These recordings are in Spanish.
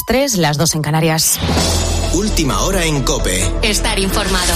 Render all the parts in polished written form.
3, las 2 en Canarias. Última hora en COPE. Estar informado.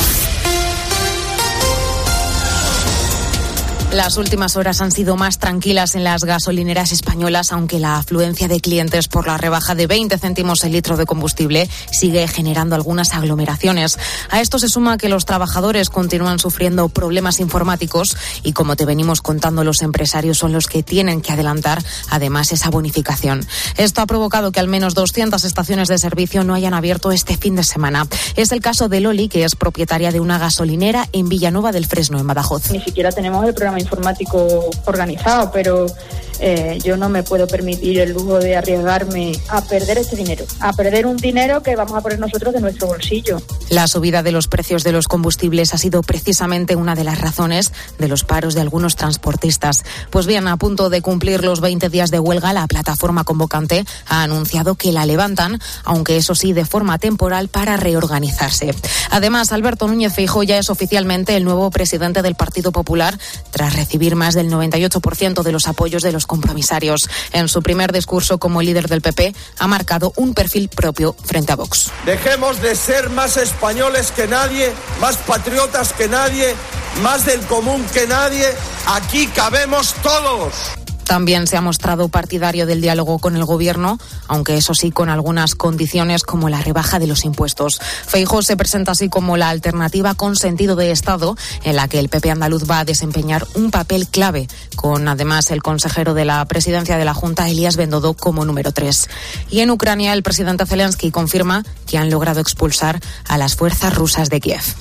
Las últimas horas han sido más tranquilas en las gasolineras españolas, aunque la afluencia de clientes por la rebaja de 20 céntimos el litro de combustible sigue generando algunas aglomeraciones. A esto se suma que los trabajadores continúan sufriendo problemas informáticos y, como te venimos contando, los empresarios son los que tienen que adelantar además esa bonificación. Esto ha provocado que al menos 200 estaciones de servicio no hayan abierto este fin de semana. Es el caso de Loli, que es propietaria de una gasolinera en Villanueva del Fresno, en Badajoz. Ni siquiera tenemos el programa informático organizado, pero yo no me puedo permitir el lujo de arriesgarme a perder este dinero, a perder un dinero que vamos a poner nosotros de nuestro bolsillo. La subida de los precios de los combustibles ha sido precisamente una de las razones de los paros de algunos transportistas. Pues bien, a punto de cumplir los 20 días de huelga, la plataforma convocante ha anunciado que la levantan, aunque eso sí de forma temporal, para reorganizarse. Además, Alberto Núñez Feijóo ya es oficialmente el nuevo presidente del Partido Popular, tras recibir más del 98% de los apoyos de los compromisarios. En su primer discurso como líder del PP, ha marcado un perfil propio frente a Vox. Dejemos de ser más españoles que nadie, más patriotas que nadie, más del común que nadie. Aquí cabemos todos. También se ha mostrado partidario del diálogo con el Gobierno, aunque eso sí con algunas condiciones como la rebaja de los impuestos. Feijóo se presenta así como la alternativa con sentido de Estado, en la que el PP andaluz va a desempeñar un papel clave, con además el consejero de la presidencia de la Junta, Elías Bendodo, como número 3. Y en Ucrania, el presidente Zelensky confirma que han logrado expulsar a las fuerzas rusas de Kiev.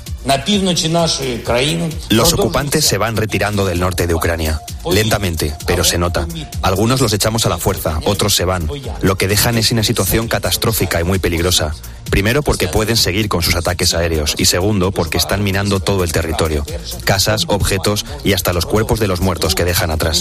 Los ocupantes se van retirando del norte de Ucrania, lentamente, pero se nota. Algunos los echamos a la fuerza, otros se van. Lo que dejan es una situación catastrófica y muy peligrosa. Primero, porque pueden seguir con sus ataques aéreos, y segundo, porque están minando todo el territorio. Casas, objetos y hasta los cuerpos de los muertos que dejan atrás.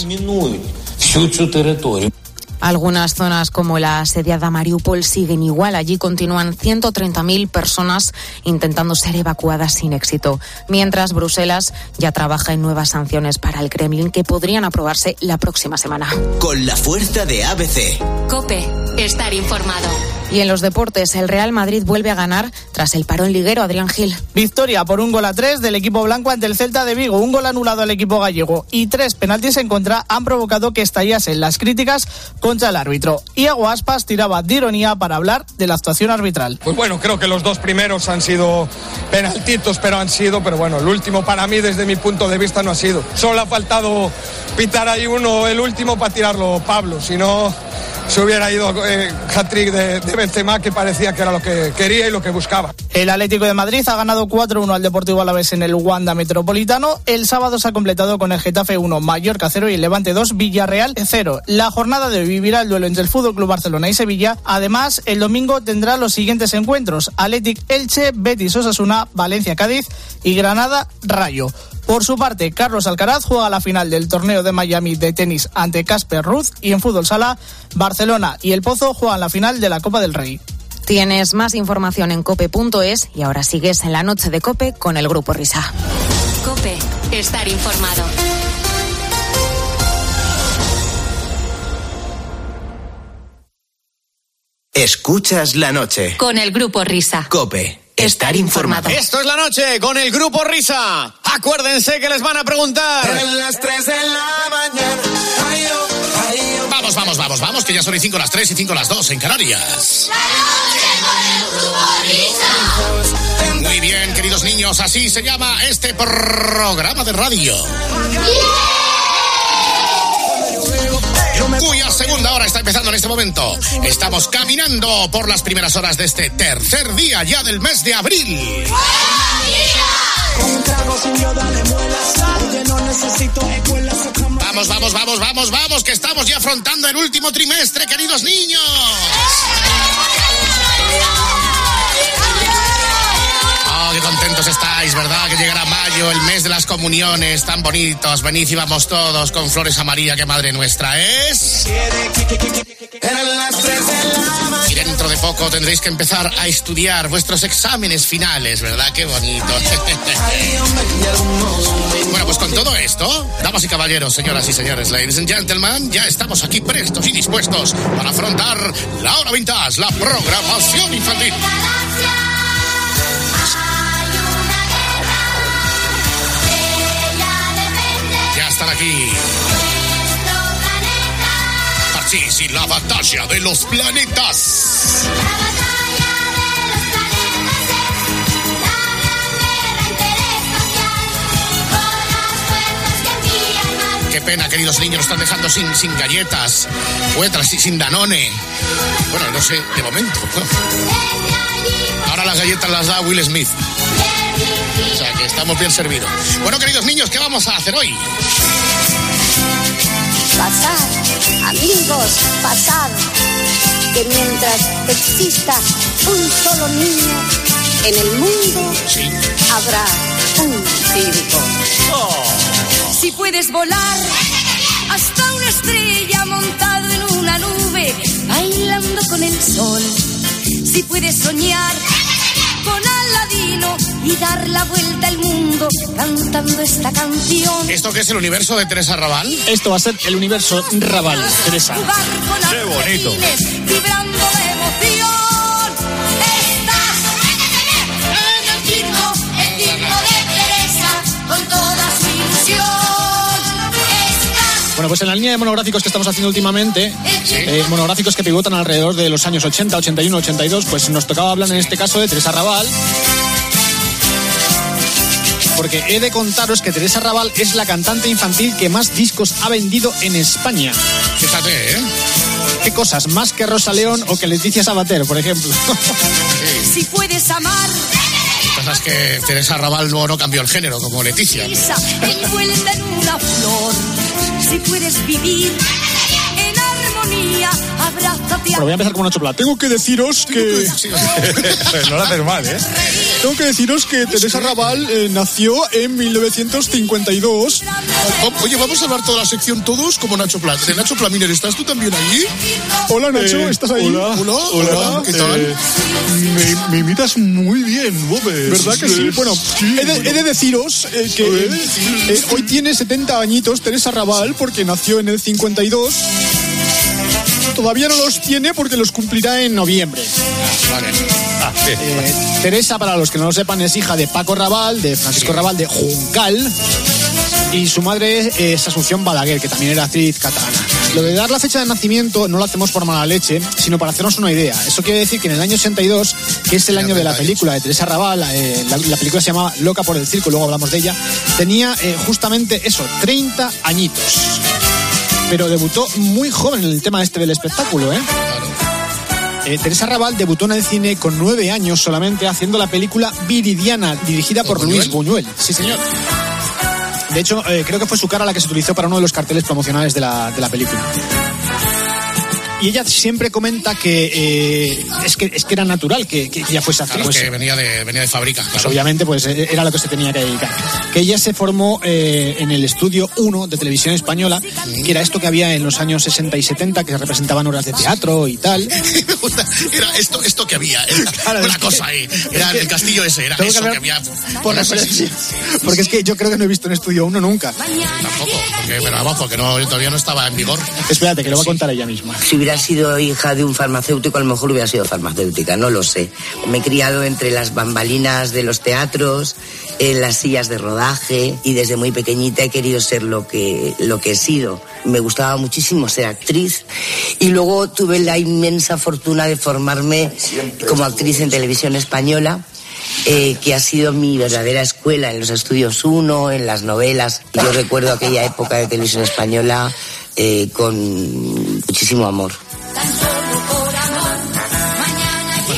Algunas zonas como la asediada Mariupol siguen igual. Allí continúan 130.000 personas intentando ser evacuadas sin éxito. Mientras, Bruselas ya trabaja en nuevas sanciones para el Kremlin que podrían aprobarse la próxima semana. Con la fuerza de ABC. COPE. Estar informado. Y en los deportes, el Real Madrid vuelve a ganar tras el parón liguero. Adrián Gil. Victoria por 1-3 del equipo blanco ante el Celta de Vigo. Un gol anulado al equipo gallego y 3 penaltis en contra han provocado que estallasen las críticas contra el árbitro. Iago Aspas tiraba de ironía para hablar de la actuación arbitral. Pues bueno, creo que los dos primeros han sido penaltitos, pero bueno, el último para mí desde mi punto de vista no ha sido. Solo ha faltado pitar ahí el último para tirarlo Pablo, si no se hubiera ido hat-trick de Benzema, que parecía que era lo que quería y lo que buscaba. El Atlético de Madrid ha ganado 4-1 al Deportivo Alavés en el Wanda Metropolitano. El sábado se ha completado con el Getafe 1, Mallorca 0 y el Levante 2, Villarreal 0. La jornada de hoy vivirá el duelo entre el FC Barcelona y Sevilla. Además, el domingo tendrá los siguientes encuentros: Athletic Elche, Betis Osasuna, Valencia Cádiz y Granada Rayo. Por su parte, Carlos Alcaraz juega la final del torneo de Miami de tenis ante Casper Ruud, y en fútbol sala, Barcelona y El Pozo juegan la final de la Copa del Rey. Tienes más información en cope.es y ahora sigues en la noche de COPE con el Grupo Risa. COPE. Estar informado. Escuchas la noche. Con el Grupo Risa. COPE. Estar informado. Esto es la noche con el Grupo Risa. Acuérdense que les van a preguntar. En las 3 de la mañana. Vamos, que ya son y 5 las 3 y 5 las 2 en Canarias. La noche con el Grupo Risa. Muy bien, queridos niños, así se llama este programa de radio. Cuya segunda hora está empezando en este momento. Estamos caminando por las primeras horas de este tercer día ya del mes de abril. Vamos, que estamos ya afrontando el último trimestre, queridos niños. Oh, qué contentos estáis, ¿verdad? Que llegará mayo, el mes de las comuniones, tan bonitos. Venid y vamos todos con flores a María, que Madre nuestra es. dentro de poco tendréis que empezar a estudiar vuestros exámenes finales, ¿verdad? Qué bonito. Bueno, pues con todo esto, damas y caballeros, señoras y señores, ladies and gentlemen, ya estamos aquí prestos y dispuestos para afrontar la hora vintage, la programación infantil. Ya están aquí. Parchís y la batalla de los planetas. Qué pena, queridos niños, nos están dejando sin galletas, sin Danone. Bueno, no sé, de momento. Ahora las galletas las da Will Smith. O sea, que estamos bien servidos. Bueno, queridos niños, ¿qué vamos a hacer hoy? Pasad, amigos, pasad. Que mientras exista un solo niño en el mundo, sí, habrá un circo. Oh. Si puedes volar hasta una estrella montado en una nube, bailando con el sol. Si puedes soñar con Aladino y dar la vuelta al mundo cantando esta canción. ¿Esto qué es el universo de Teresa Raval? Esto va a ser el universo Raval, Teresa. ¡Qué bonito! Vibrando de emoción. Estás en el circo de Teresa con toda su ilusión. Bueno, pues en la línea de monográficos que estamos haciendo últimamente, monográficos que pivotan alrededor de los años 80, 81, 82, pues nos tocaba hablar en este caso de Teresa Raval. Porque he de contaros que Teresa Raval es la cantante infantil que más discos ha vendido en España. Fíjate, ¿eh? ¿Qué cosas? Más que Rosa León o que Leticia Sabater, por ejemplo. Si puedes amar. Cosas que Teresa Raval luego no cambió el género, como Leticia. Envuelta en una flor. Si puedes vivir en armonía, abrázate. Bueno, voy a empezar con una chopla. Tengo que deciros que... No lo haces mal, ¿eh? Tengo que deciros que Teresa Raval nació en 1952. Oye, vamos a hablar toda la sección todos como Nacho Plat. De Nacho Plaminer, ¿estás tú también allí? Hola, Nacho, ¿estás ahí? Hola, ¿qué tal? Me imitas muy bien, Bobes. ¿Verdad que sí? Bueno, he de deciros que hoy tiene 70 añitos Teresa Raval porque nació en el 52. Todavía no los tiene porque los cumplirá en noviembre. Vale. Teresa, para los que no lo sepan, es hija de Paco Raval, de Francisco Raval, de Juncal. Y su madre es Asunción Balaguer, que también era actriz catalana. Lo de dar la fecha de nacimiento no lo hacemos por mala leche, sino para hacernos una idea. Eso quiere decir que en el año 82, que es el año de la película de Teresa Raval, la película se llamaba Loca por el circo, luego hablamos de ella, tenía justamente eso, 30 añitos. Pero debutó muy joven en el tema del espectáculo, ¿eh? Teresa Raval debutó en el cine con 9 años solamente, haciendo la película Viridiana, dirigida por Luis Buñuel. Sí, señor. De hecho, creo que fue su cara la que se utilizó para uno de los carteles promocionales de la película. Y ella siempre comenta que es que era natural que ella fuese actriz. Claro, que venía de fábrica. Pues obviamente pues era lo que se tenía que dedicar. Que ella se formó en el Estudio 1 de Televisión Española, que era esto que había en los años 60 y 70, que representaban obras de teatro y tal. Me gusta, era esto que había, era claro, una cosa ahí. Era el castillo ese, era eso que había. Por referencia. Porque es que yo creo que no he visto en Estudio 1 nunca. Tampoco, porque todavía no estaba en vigor. Espérate, que lo va a contar ella misma. Si hubiera sido hija de un farmacéutico, a lo mejor hubiera sido farmacéutica, no lo sé. Me he criado entre las bambalinas de los teatros, en las sillas de rodaje, y desde muy pequeñita he querido ser lo que he sido. Me gustaba muchísimo ser actriz y luego tuve la inmensa fortuna de formarme como actriz en Televisión Española, que ha sido mi verdadera escuela en los Estudios 1, en las novelas. Yo recuerdo aquella época de Televisión Española con muchísimo amor.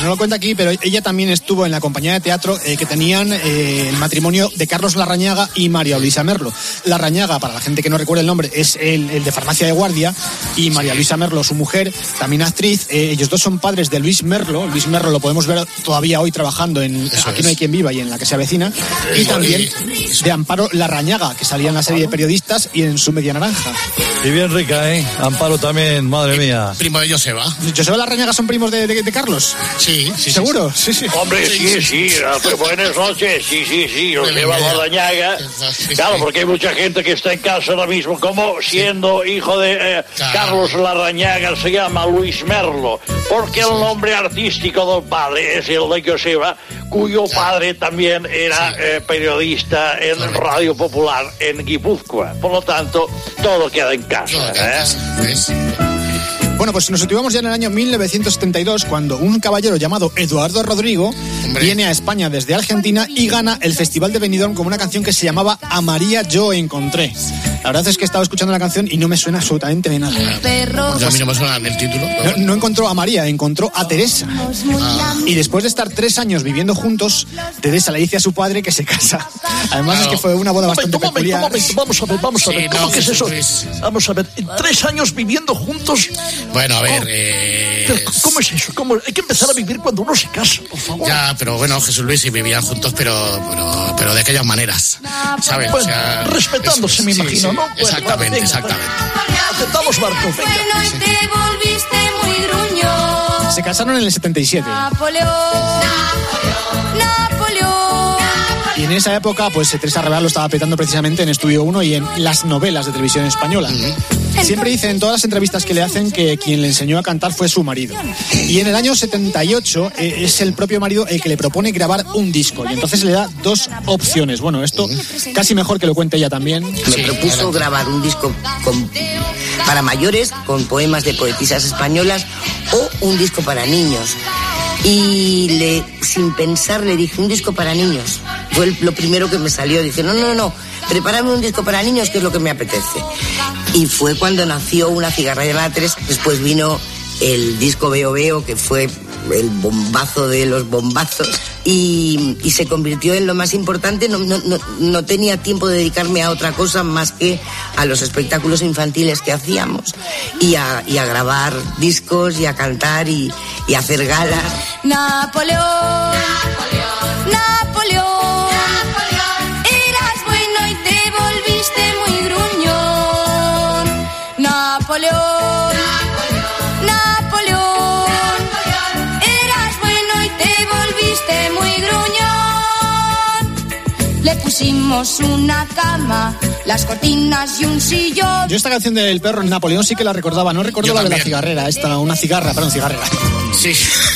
no lo cuenta aquí, pero ella también estuvo en la compañía de teatro que tenían el matrimonio de Carlos Larrañaga y María Luisa Merlo. Larrañaga, para la gente que no recuerda el nombre, es el de Farmacia de Guardia, y María Luisa Merlo, su mujer, también actriz. Ellos dos son padres de Luis Merlo. Luis Merlo lo podemos ver todavía hoy trabajando en Aquí no hay quien viva y en La que se avecina. Y también de Amparo Larrañaga, que salía en la serie de Periodistas y en Su media naranja. Y bien rica, ¿eh? Amparo también, madre mía. Primo de Joseba. ¿Joseba Larrañaga son primos de Carlos? Sí. ¿Seguro? Sí. Hombre, sí. Buenas noches. Sí. Joseba Larrañaga. Claro, porque hay mucha gente que está en casa ahora mismo, como siendo hijo de Carlos Larrañaga, se llama Luis Merlo, porque el nombre artístico del padre es el de Joseba, cuyo padre también era periodista en Radio Popular en Guipúzcoa. Por lo tanto, todo queda en casa. Bueno, pues nos situamos ya en el año 1972, cuando un caballero llamado Eduardo Rodrigo viene a España desde Argentina y gana el Festival de Benidorm con una canción que se llamaba A María yo encontré. La verdad es que he estado escuchando la canción y no me suena absolutamente de nada. Pues a mí no me suena el título. No encontró a María, encontró a Teresa. Y después de estar 3 años viviendo juntos, Teresa le dice a su padre que se casa. Además es que fue una boda bastante peculiar. Vamos a ver. ¿Cómo que es eso? Vamos a ver, 3 años viviendo juntos. Bueno, a ver... Pero, ¿cómo es eso? Hay que empezar a vivir cuando uno se casa, por favor. Ya, pero bueno, Jesús Luis, y vivían juntos, pero de aquellas maneras, ¿sabes? Bueno, respetándose, me imagino, ¿no? Exactamente. Aceptamos barcos, venga. Bueno, y te volviste muy gruñón. Se casaron en el 77. Napoleón. Y en esa época, pues Teresa Real lo estaba petando precisamente en Estudio 1 y en las novelas de televisión española. Siempre dice en todas las entrevistas que le hacen que quien le enseñó a cantar fue su marido. Y en el año 78 es el propio marido el que le propone grabar un disco. Y entonces le da 2 opciones. Bueno, esto casi mejor que lo cuente ella también. Me propuso grabar un disco para mayores, con poemas de poetisas españolas, o un disco para niños. Y sin pensar le dije, un disco para niños. Fue lo primero que me salió. Dije, no, prepárame un disco para niños, que es lo que me apetece. Y fue cuando nació Una cigarra de la 3. Después vino el disco Veo Veo, que fue el bombazo de los bombazos, y se convirtió en lo más importante. No tenía tiempo de dedicarme a otra cosa más que a los espectáculos infantiles que hacíamos y a grabar discos y a cantar y a hacer galas. Napoleón. Eras bueno y te volviste muy gruñón. Napoleón. Eras bueno y te volviste muy gruñón. Le pusimos una cama, las cortinas y un sillón. Yo esta canción del perro en Napoleón sí que la recordaba. No recuerdo la de la cigarrera. Cigarrera. Sí.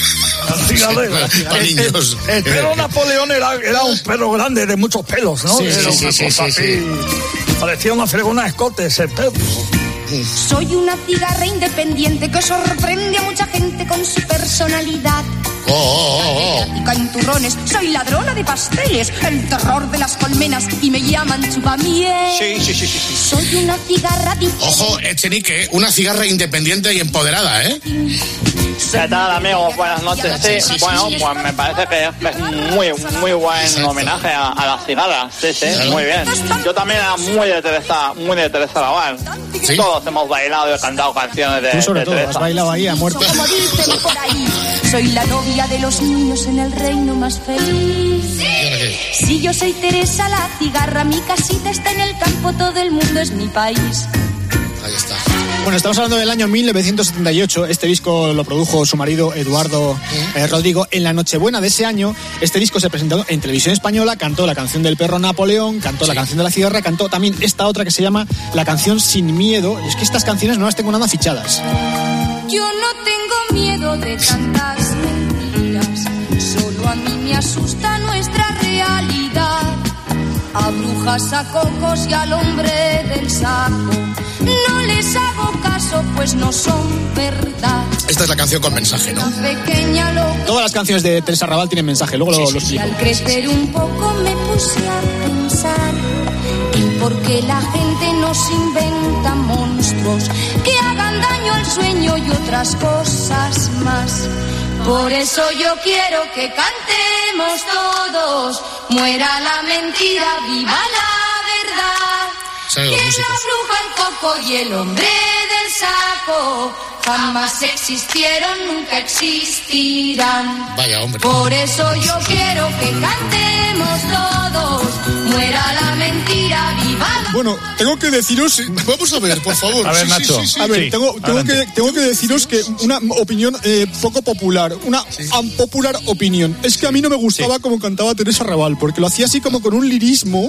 El perro Napoleón era un perro grande de muchos pelos, ¿no? Sí. Parecía una fregona de escote ese perro. Soy una cigarra independiente que sorprende a mucha gente con su personalidad. En turrones, soy ladrona de pasteles, el terror de las colmenas y me llaman chupamiel. Sí. Soy una cigarra Ojo, Echenique, una cigarra independiente y empoderada, ¿eh? ¿Qué tal, amigos? Buenas noches. Sí, bueno, pues me parece que es muy buen homenaje a las cigarras. Sí, muy bien. Yo también era muy de Teresa Laval. ¿Sí? Todos hemos bailado y cantado canciones de Tú sobre todo, Teresa. Has bailado ahí a muerte. Como dicen por ahí, soy la novia de los niños en el reino más feliz. Si yo soy Teresa la cigarra, mi casita está en el campo, todo el mundo es mi país. Ahí está. Bueno, estamos hablando del año 1978. Este disco lo produjo su marido Eduardo Rodrigo. En la Nochebuena de ese año, este disco se presentó en televisión española, cantó la canción del perro Napoleón, cantó la canción de la cigarra, cantó también esta otra que se llama La canción Sin Miedo. Y es que estas canciones no las tengo nada fichadas. Yo no tengo miedo de tantas mentiras, solo a mí me asusta nuestra realidad. A brujas, a cocos y al hombre del saco no les hago caso, pues no son verdad. Esta es la canción con mensaje, ¿no? Todas las canciones de Teresa Raval tienen mensaje, luego lo explico. Y al crecer un poco me puse a pensar en por qué la gente nos inventa monstruos que hagan daño al sueño y otras cosas más. Por eso yo quiero que cantemos todos, muera la mentira, viva la verdad. Que la bruja, el coco y el hombre del saco jamás existieron, nunca existirán. Vaya hombre. Por eso yo quiero que cantemos todos, muera la mentira, viva la... Bueno, tengo que deciros... Vamos a ver, por favor. A ver, Nacho. A ver, tengo que deciros que una opinión poco popular, una unpopular opinión. Es que a mí no me gustaba como cantaba Teresa Raval, porque lo hacía así como con un lirismo.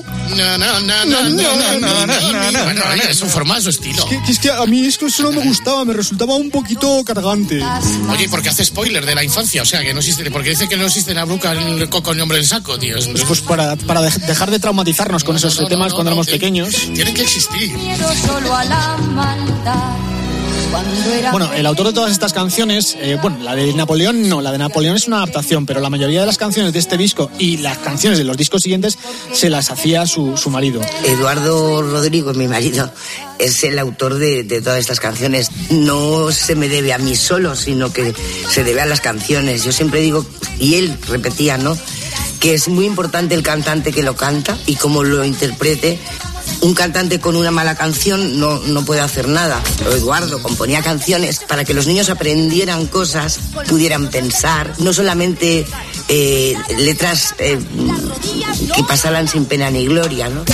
Bueno, es un formato, su estilo. Es que a mí eso no me gustaba, me resultaba un poquito cargante. Oye, ¿por qué hace spoiler de la infancia? O sea, que no existe, porque dice que no existe la bruja, el coco, el hombre del saco, tío. Pues para dejar de traumatizarnos con esos temas cuando éramos pequeños. Tienen que existir. Solo a la maldad. Bueno, el autor de todas estas canciones, la de Napoleón no, la de Napoleón es una adaptación, pero la mayoría de las canciones de este disco y las canciones de los discos siguientes se las hacía su marido. Eduardo Rodrigo, mi marido, es el autor de todas estas canciones. No se me debe a mí solo, sino que se debe a las canciones. Yo siempre digo, y él repetía, ¿no?, que es muy importante el cantante que lo canta y cómo lo interprete. Un cantante con una mala canción no puede hacer nada. Eduardo componía canciones para que los niños aprendieran cosas, pudieran pensar, no solamente letras que pasaran sin pena ni gloria, ¿no?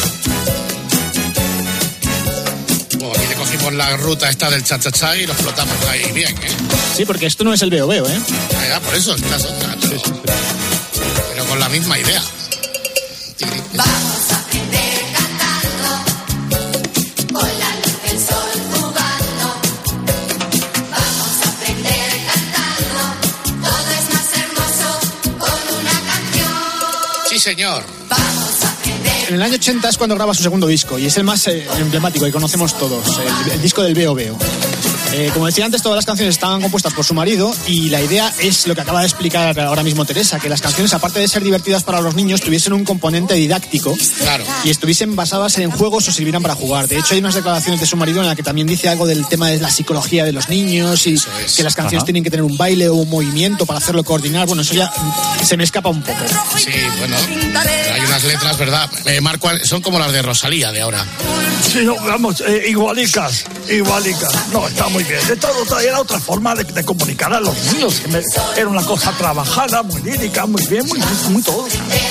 Aquí le cogimos la ruta esta del cha-cha-cha y lo flotamos ahí bien, ¿eh? Sí, porque esto no es el veo-veo, ¿eh? Ya, por eso esta es otra, pero con la misma idea. Vamos a aprender cantando, con la luz del sol jugando. Vamos a aprender cantando, todo es más hermoso con una canción. Sí, señor. Vamos a aprender. En el año 80 es cuando graba su segundo disco y es el más emblemático y conocemos todos, el disco del veo-veo. Como decía antes, todas las canciones estaban compuestas por su marido y la idea es lo que acaba de explicar ahora mismo Teresa, que las canciones, aparte de ser divertidas para los niños, tuviesen un componente didáctico. Claro. Y estuviesen basadas en juegos o sirvieran para jugar. De hecho, hay unas declaraciones de su marido en la que también dice algo del tema de la psicología de los niños y que las canciones tienen que tener un baile o un movimiento para hacerlo coordinar. Bueno, eso ya se me escapa un poco. Sí, bueno, hay unas letras, ¿verdad? Marco, son como las de Rosalía de ahora. Sí, no, vamos, igualicas. No, está muy bien. Era otra forma de comunicar a los niños. Era una cosa trabajada, muy lírica, muy bien, muy todo.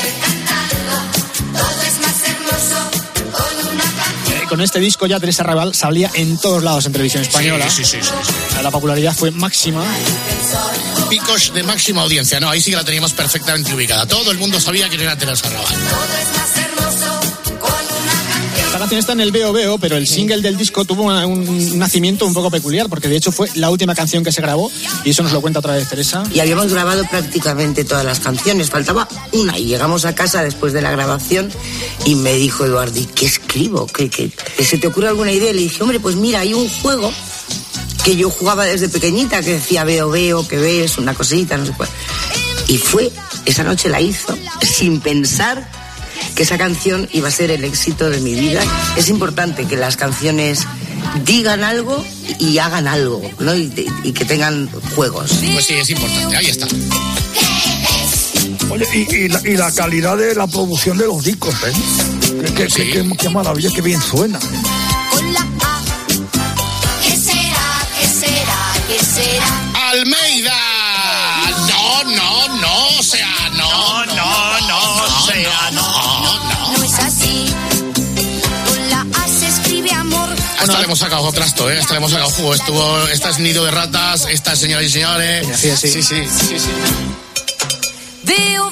Con este disco ya Teresa Raval salía en todos lados en televisión española. Sí. La popularidad fue máxima. Picos de máxima audiencia, no, ahí sí que la teníamos perfectamente ubicada. Todo el mundo sabía quién era Teresa Raval. La canción está en el veo-veo, pero el single del disco tuvo un nacimiento un poco peculiar, porque de hecho fue la última canción que se grabó, y eso nos lo cuenta otra vez Teresa. Y habíamos grabado prácticamente todas las canciones, faltaba una, y llegamos a casa después de la grabación y me dijo Eduardo, ¿y qué escribo? ¿Que se te ocurre alguna idea? Y le dije, hombre, pues mira, hay un juego que yo jugaba desde pequeñita, que decía veo, que ves, una cosita, no sé cuál. Y esa noche la hizo, sin pensar que esa canción iba a ser el éxito de mi vida. Es importante que las canciones digan algo y hagan algo, ¿no? Y que tengan juegos. Pues sí, es importante, ahí está. Oye, y la calidad de la producción de los discos, ¿eh? Qué maravilla, qué bien suena. Con la A, ¿qué será? ¡Almeida! No, o sea, no. No es así. Con la A se escribe amor. Hasta le hemos sacado trasto, hasta le hemos sacado jugo. Esta es Nido de Ratas, esta es Señoras y Señores. Sí. Veo.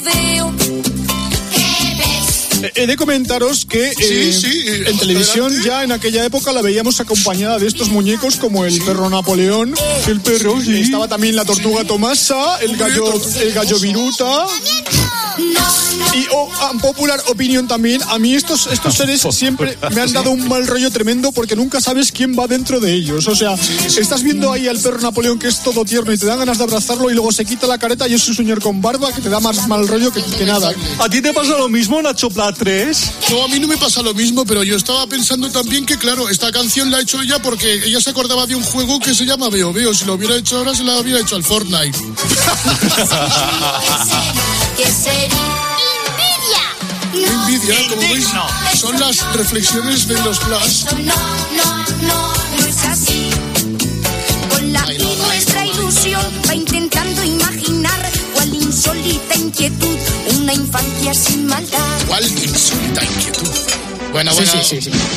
He de comentaros que en televisión ya en aquella época la veíamos acompañada de estos muñecos como el perro Napoleón, el perro, estaba también la tortuga Tomasa, el gallo Viruta. Y popular opinión también, a mí estos seres siempre me han dado un mal rollo tremendo porque nunca sabes quién va dentro de ellos. O sea, estás viendo ahí al perro Napoleón que es todo tierno y te dan ganas de abrazarlo y luego se quita la careta y es un señor con barba que te da más mal rollo que nada. ¿A ti te pasa lo mismo, Nacho Pla 3? No, a mí no me pasa lo mismo, pero yo estaba pensando también que, claro, esta canción la ha hecho ella porque ella se acordaba de un juego que se llama Veo Veo. Si lo hubiera hecho ahora, se la hubiera hecho al Fortnite. ¿Qué sería? Envidia, como veis, son las reflexiones de los Clash. No es así. Con la y nuestra ilusión va intentando imaginar cuál insólita inquietud, una infancia sin maldad. ¿Cuál insólita inquietud? Bueno. Sí.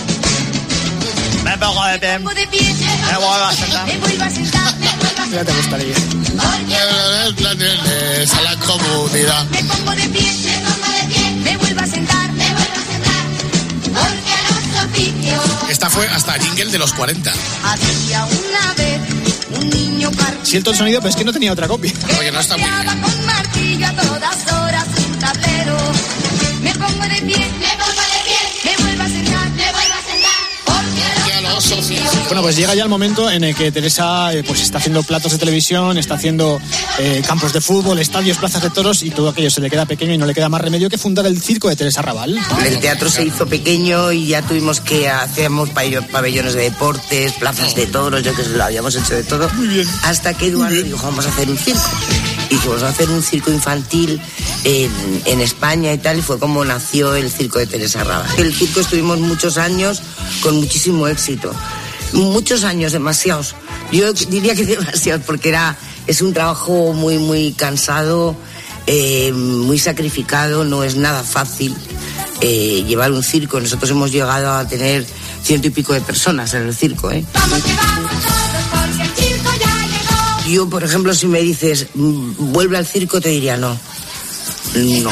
Me pongo de pie. Me vuelvo a sentar. Me vuelvo a sentar. Ya te gustaría. A la comunidad. Me pongo de pie. Me vuelvo a sentar. Porque los oficios. Esta fue hasta jingle de los 40. Había una vez un niño carpintero. Siento el sonido, pero es que no tenía otra copia. Oye, no está muy bien. Con martillo a todas horas un tablero. Me pongo de pie. Me vuelvo a sentar. Porque los oficios. Bueno, pues llega ya el momento en el que Teresa pues está haciendo platos de televisión, está haciendo campos de fútbol, estadios, plazas de toros y todo aquello se le queda pequeño y no le queda más remedio que fundar el circo de Teresa Raval. El teatro se hizo pequeño y ya tuvimos que hacíamos pabellones de deportes, plazas de toros, yo que sé, lo habíamos hecho de todo. Muy bien. Hasta que Eduardo dijo, vamos a hacer un circo. Y vamos a hacer un circo infantil en España y tal, y fue como nació el circo de Teresa Raval. El circo estuvimos muchos años con muchísimo éxito. Muchos años, demasiados. Yo diría que demasiados, porque es un trabajo muy, muy cansado, muy sacrificado, no es nada fácil llevar un circo. Nosotros hemos llegado a tener 100 y pico de personas en el circo, Yo, por ejemplo, si me dices, vuelve al circo, te diría no. No.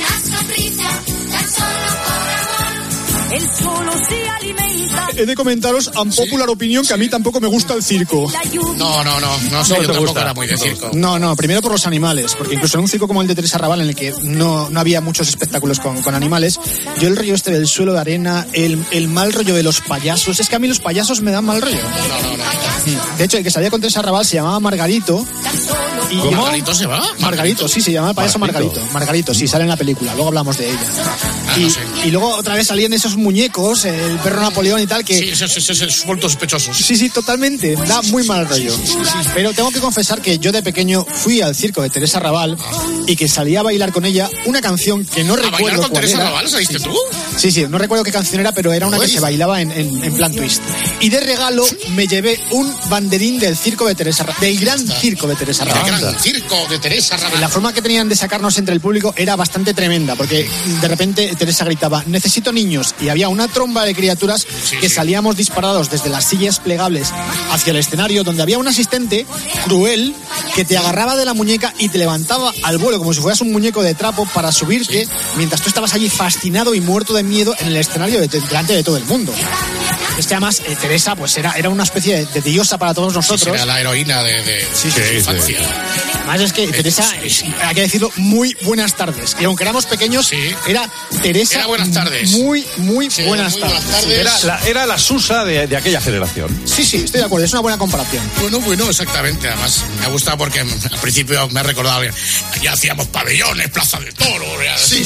el solo se alimenta. He de comentaros, en popular opinión, que a mí tampoco me gusta el circo. No sé, yo tampoco era muy de circo. No, primero por los animales, porque incluso en un circo como el de Teresa Raval, en el que no había muchos espectáculos con animales, yo el rollo este del suelo de arena, el mal rollo de los payasos, es que a mí los payasos me dan mal rollo. De hecho, el que salía con Teresa Raval se llamaba Margarito. Y ¿Cómo? ¿Margarito se va? Margarito, sí, se llama el payaso Margarito. Margarito, sí, sale en la película, luego hablamos de ella. No sé. Y luego otra vez salían esos muñecos, el perro Napoleón y tal, que... Sí, esos vueltos sospechosos. Sí, totalmente, da muy mal rollo. Pero tengo que confesar que yo de pequeño fui al circo de Teresa Raval y que salía a bailar con ella una canción que no recuerdo bailar con cuál Teresa era. Raval saliste tú? Sí, no recuerdo qué canción era, pero era una que se bailaba en plan twist. Y de regalo me llevé un banderín del circo de Teresa Raval, del gran circo de Teresa Raval. El gran circo de Teresa Raval. La forma que tenían de sacarnos entre el público era bastante tremenda, porque de repente Teresa gritaba, necesito niños, y había una tromba de criaturas que salíamos disparados desde las sillas plegables hacia el escenario, donde había un asistente cruel que te agarraba de la muñeca y te levantaba al vuelo como si fueras un muñeco de trapo para subirte mientras tú estabas allí fascinado y muerto de miedo en el escenario delante de todo el mundo. Es que además Teresa pues era una especie de diosa para todos nosotros. Era la heroína de su infancia. Además es que Teresa, hay que decirlo, muy buenas tardes. Y aunque éramos pequeños, era Teresa. Era buenas tardes. Muy buenas tardes. Era la Susa de aquella generación. Sí, estoy de acuerdo, es una buena comparación. Bueno, exactamente. Además, me ha gustado porque al principio me ha recordado que ya hacíamos pabellones, plaza de toro. Sí.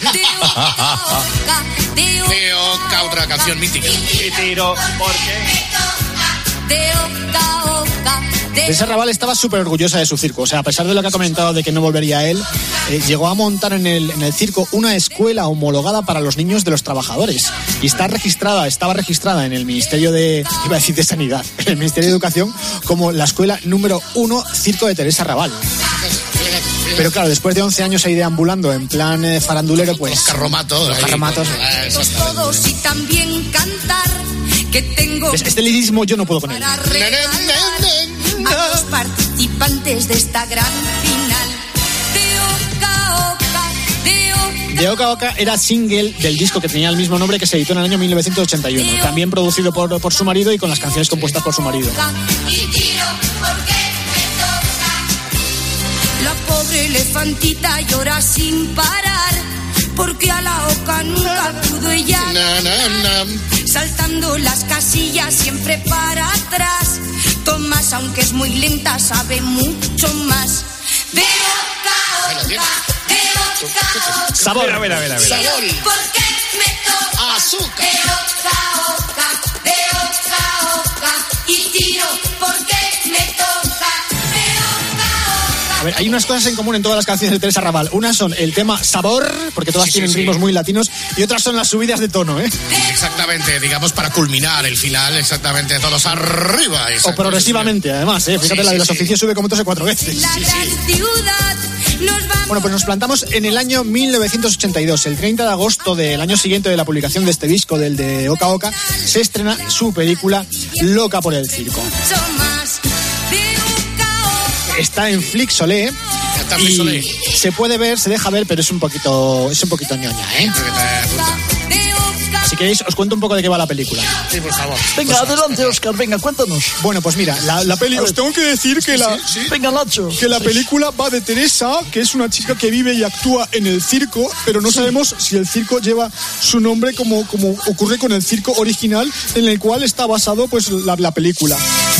De Oca, otra canción mítica. Y tiro, porque... De Oca. Teresa Raval estaba súper orgullosa de su circo. O sea, a pesar de lo que ha comentado de que no volvería a él, llegó a montar en el circo una escuela homologada para los niños de los trabajadores. Y estaba registrada en el Ministerio de Sanidad, en el Ministerio de Educación, como la escuela número 1 Circo de Teresa Raval. Pero claro, después de 11 años ahí deambulando en plan farandulero, pues... Los carromatos. Todos y también cantar, que tengo... Este lirismo yo no puedo con él. A los participantes de esta gran final. De Oca Oca era single del disco que tenía el mismo nombre, que se editó en el año 1981. También producido por su marido y con las canciones compuestas por su marido. La pobre le elefantita llora sin parar, porque a la oca nunca pudo ella saltando las casillas siempre para atrás. Tomás, aunque es muy lenta, sabe mucho más. De oca, oca, de oca, oca. Sabor. A ver. Sabor. ¿Por qué me toca? Azúcar. De oca, oca, de oca, oca. Y tiro, ¿por qué me toca? De oca, oca. A ver, hay unas cosas en común en todas las canciones de Teresa Raval. Unas son el tema sabor, porque todas tienen ritmos muy latinos, y otras son las subidas de tono, ¿eh? Exactamente, digamos, para culminar el final, exactamente, todos arriba. Exacto, o progresivamente, además, ¿eh? Fíjate, la de los oficios sube como 3 o 4 veces. La gran ciudad nos vamos. Bueno, pues nos plantamos en el año 1982. El 30 de agosto del año siguiente de la publicación de este disco, del de Oca Oca, se estrena su película Loca por el circo. Está en Flixolé y se puede ver, se deja ver, pero es un poquito ñoña, ¿eh? Si queréis, os cuento un poco de qué va la película. Sí, por favor. Venga, adelante, Óscar, venga, cuéntanos. Bueno, pues mira, la peli, os tengo que decir que Venga, Nacho. que la película va de Teresa, que es una chica que vive y actúa en el circo, pero no sabemos si el circo lleva su nombre como ocurre con el circo original, en el cual está basado pues la película.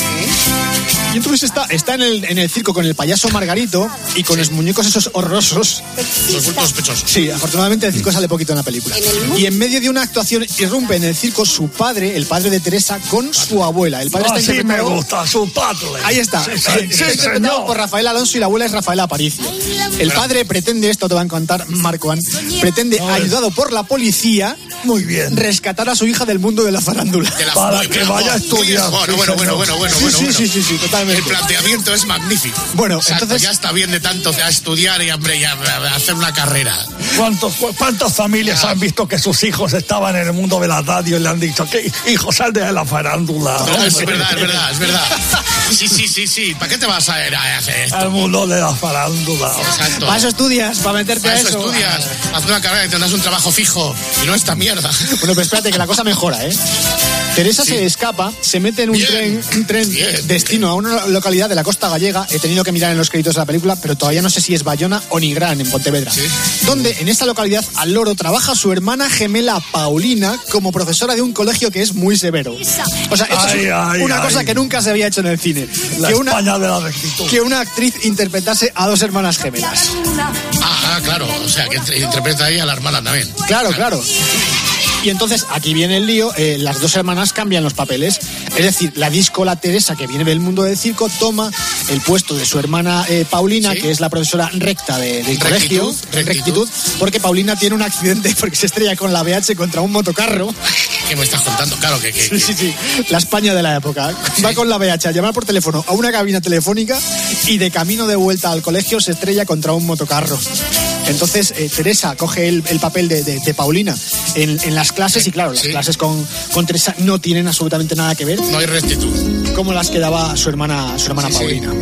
Y entonces está en el circo con el payaso Margarito y con los muñecos esos horrorosos. Los bultos sospechosos. Sí, afortunadamente el circo sale poquito en la película. Y en medio de una actuación irrumpe en el circo su padre, el padre de Teresa, con su abuela. El padre está interpretado... me gusta, su padre. Ahí está. Sí, interpretado por Rafael Alonso y la abuela es Rafaela Aparicio. El padre pretende, esto te va a encantar, Marcoan, pretende, ayudado por la policía, muy bien, rescatar a su hija del mundo de la farándula. Para que vaya a estudiar. Bueno. Sí, totalmente. El planteamiento es magnífico. Bueno, exacto, entonces... ya está bien de tanto a estudiar y, hombre, ya a hacer una carrera. ¿Cuántas familias han visto que sus hijos estaban en el mundo de la radio y le han dicho que hijo, sal de la farándula? No, es verdad. Sí. ¿Para qué te vas a hacer esto? Al mundo de la farándula. Exacto. Para eso estudias, para meterte a eso. Estudias, haz una carrera y tendrás un trabajo fijo y no esta mierda. Bueno, pero espérate que la cosa mejora, ¿eh? Teresa se escapa, se mete en un tren destino a una localidad de la costa gallega. He tenido que mirar en los créditos de la película, pero todavía no sé si es Bayona o Nigrán, en Pontevedra. ¿Sí? Donde en esta localidad, al loro, trabaja su hermana gemela Paulina como profesora de un colegio que es muy severo. O sea, esto es una cosa que nunca se había hecho en el cine. España de la rectitud. Que una actriz interpretase a dos hermanas gemelas. Claro, o sea, que interpreta ahí a la hermana también. Claro. Y entonces, aquí viene el lío, las dos hermanas cambian los papeles. Es decir, la díscola Teresa, que viene del mundo del circo, toma el puesto de su hermana Paulina, que es la profesora recta del colegio. Rectitud. Porque Paulina tiene un accidente porque se estrella con la BH contra un motocarro. ¿Qué me estás contando? Claro que... Sí. La España de la época. Va con la BH a llamar por teléfono a una cabina telefónica y de camino de vuelta al colegio se estrella contra un motocarro. Entonces Teresa coge el papel de Paulina en las clases y claro, las clases con Teresa no tienen absolutamente nada que ver. No hay rectitud. Como las que daba su hermana Paulina.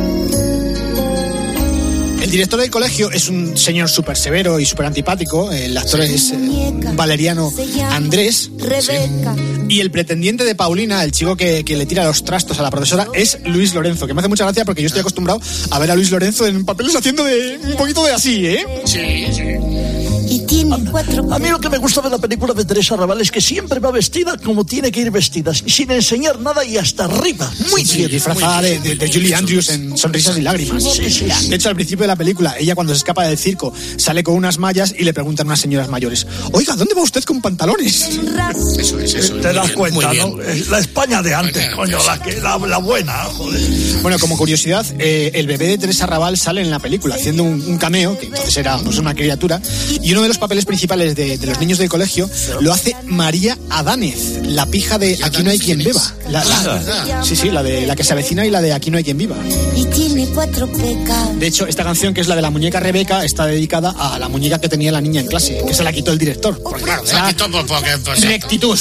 El director del colegio es un señor súper severo y súper antipático. El actor es Valeriano Andrés. Y el pretendiente de Paulina, el chico que le tira los trastos a la profesora, es Luis Lorenzo, que me hace mucha gracia porque yo estoy acostumbrado a ver a Luis Lorenzo en papeles haciendo de un poquito de así, ¿eh? Sí. A mí lo que me gusta de la película de Teresa Raval es que siempre va vestida como tiene que ir vestida, sin enseñar nada y hasta arriba. Muy bien. Disfrazada de Julie Andrews en Sonrisas y Lágrimas. Sí. De hecho, al principio de la película, ella cuando se escapa del circo sale con unas mallas y le preguntan a unas señoras mayores: oiga, ¿dónde va usted con pantalones? Eso. Te das cuenta, ¿no? Es la España de antes, coño, la buena, joder. Bueno, como curiosidad, el bebé de Teresa Raval sale en la película haciendo un cameo, que entonces era una criatura, y uno de los papeles principales de los niños del colegio lo hace María Adánez, la pija de Aquí no hay quien beba. La de La que se avecina y la de Aquí no hay quien viva. Y tiene 4 pecados. De hecho, esta canción, que es la de la muñeca Rebeca, está dedicada a la muñeca que tenía la niña en clase, que se la quitó el director. Porque, claro, se la quitó porque... Rectitud.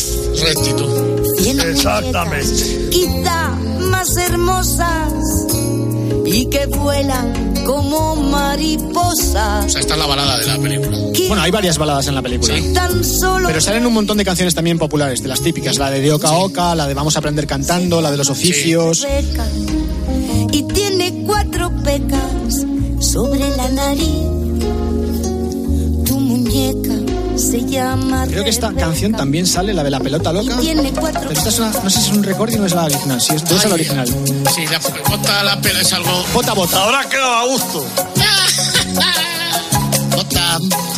Exactamente. Quizá más hermosas y que vuelan como mariposas. O sea, esta es la balada de la película. Bueno, hay varias baladas en la película. Sí. Pero salen un montón de canciones también populares, de las típicas. La de Oca Oca, la de Vamos a aprender cantando, la de los oficios. Y tiene 4 pecas sobre la la nariz. Tu muñeca se llama. Creo que esta canción también sale, la de la pelota loca. Pero esta es una, no sé si es un recording o es la original. Si es, debe ser la original. Sí, la pela es algo. Bota. Ahora queda a gusto. Bota.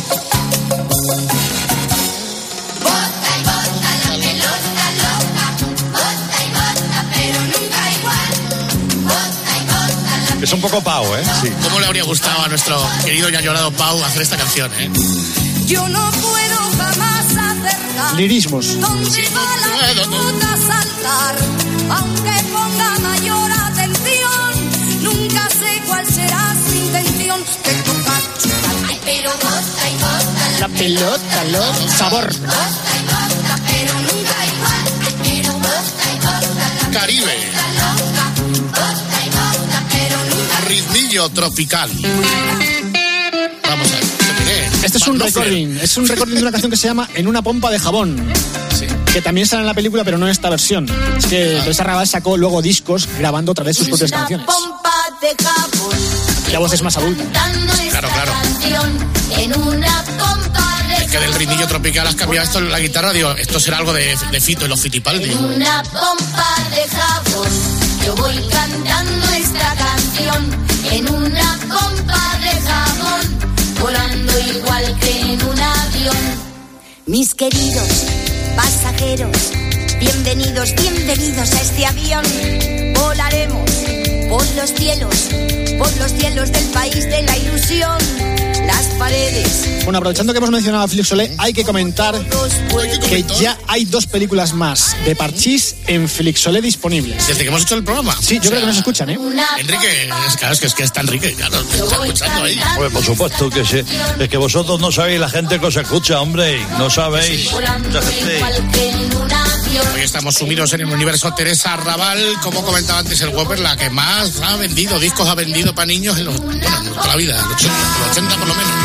Es un poco Pau, ¿eh? Sí. ¿Cómo le habría gustado a nuestro querido y añorado Pau hacer esta canción, eh? Yo no puedo jamás acertar. Lirismos. Donde va la pelota a saltar, aunque ponga mayor atención, nunca sé cuál será su intención. Que toca chutar. Ay, pero bota y bota la pelota loca. Sabor. Bota y bota, pero nunca igual. Ay, pero bota y bota la Caribe. loca. Bota y bota, pero nunca. Ritmillo tropical. Vamos a ver. Este es un recording. Es un recording de una canción que se llama En una pompa de jabón. Sí. Que también sale en la película, pero no en esta versión. Es que Teresa Raval sacó luego discos grabando otra vez sus propias canciones. Pompa de jabón. La voz es más adulta. Claro. En una pompa de Es que del ritmillo tropical has cambiado esto en la guitarra, digo, esto será algo de Fito y los Fitipaldi. En una pompa de jabón, yo voy cantando esta canción. En una pompa de jabón, volando igual que en un avión. Mis queridos pasajeros, bienvenidos a este avión. Volaremos por los cielos del país de la ilusión. Las paredes. Bueno, aprovechando que hemos mencionado a Flix Solé, hay que comentar que ya hay 2 películas más de Parchís en Flix Solé disponibles. Desde que hemos hecho el programa. Sí, yo creo que nos escuchan, ¿eh? Enrique, claro, es que está Enrique, claro, te está escuchando ahí. Pues por supuesto que sí. Es que vosotros no sabéis la gente que os escucha, hombre. No sabéis. Mucha gente. Hoy estamos sumidos en el universo Teresa Raval, como comentaba antes el Whopper, la que más ha vendido, discos ha vendido para niños en toda la vida, en los 80 por lo menos.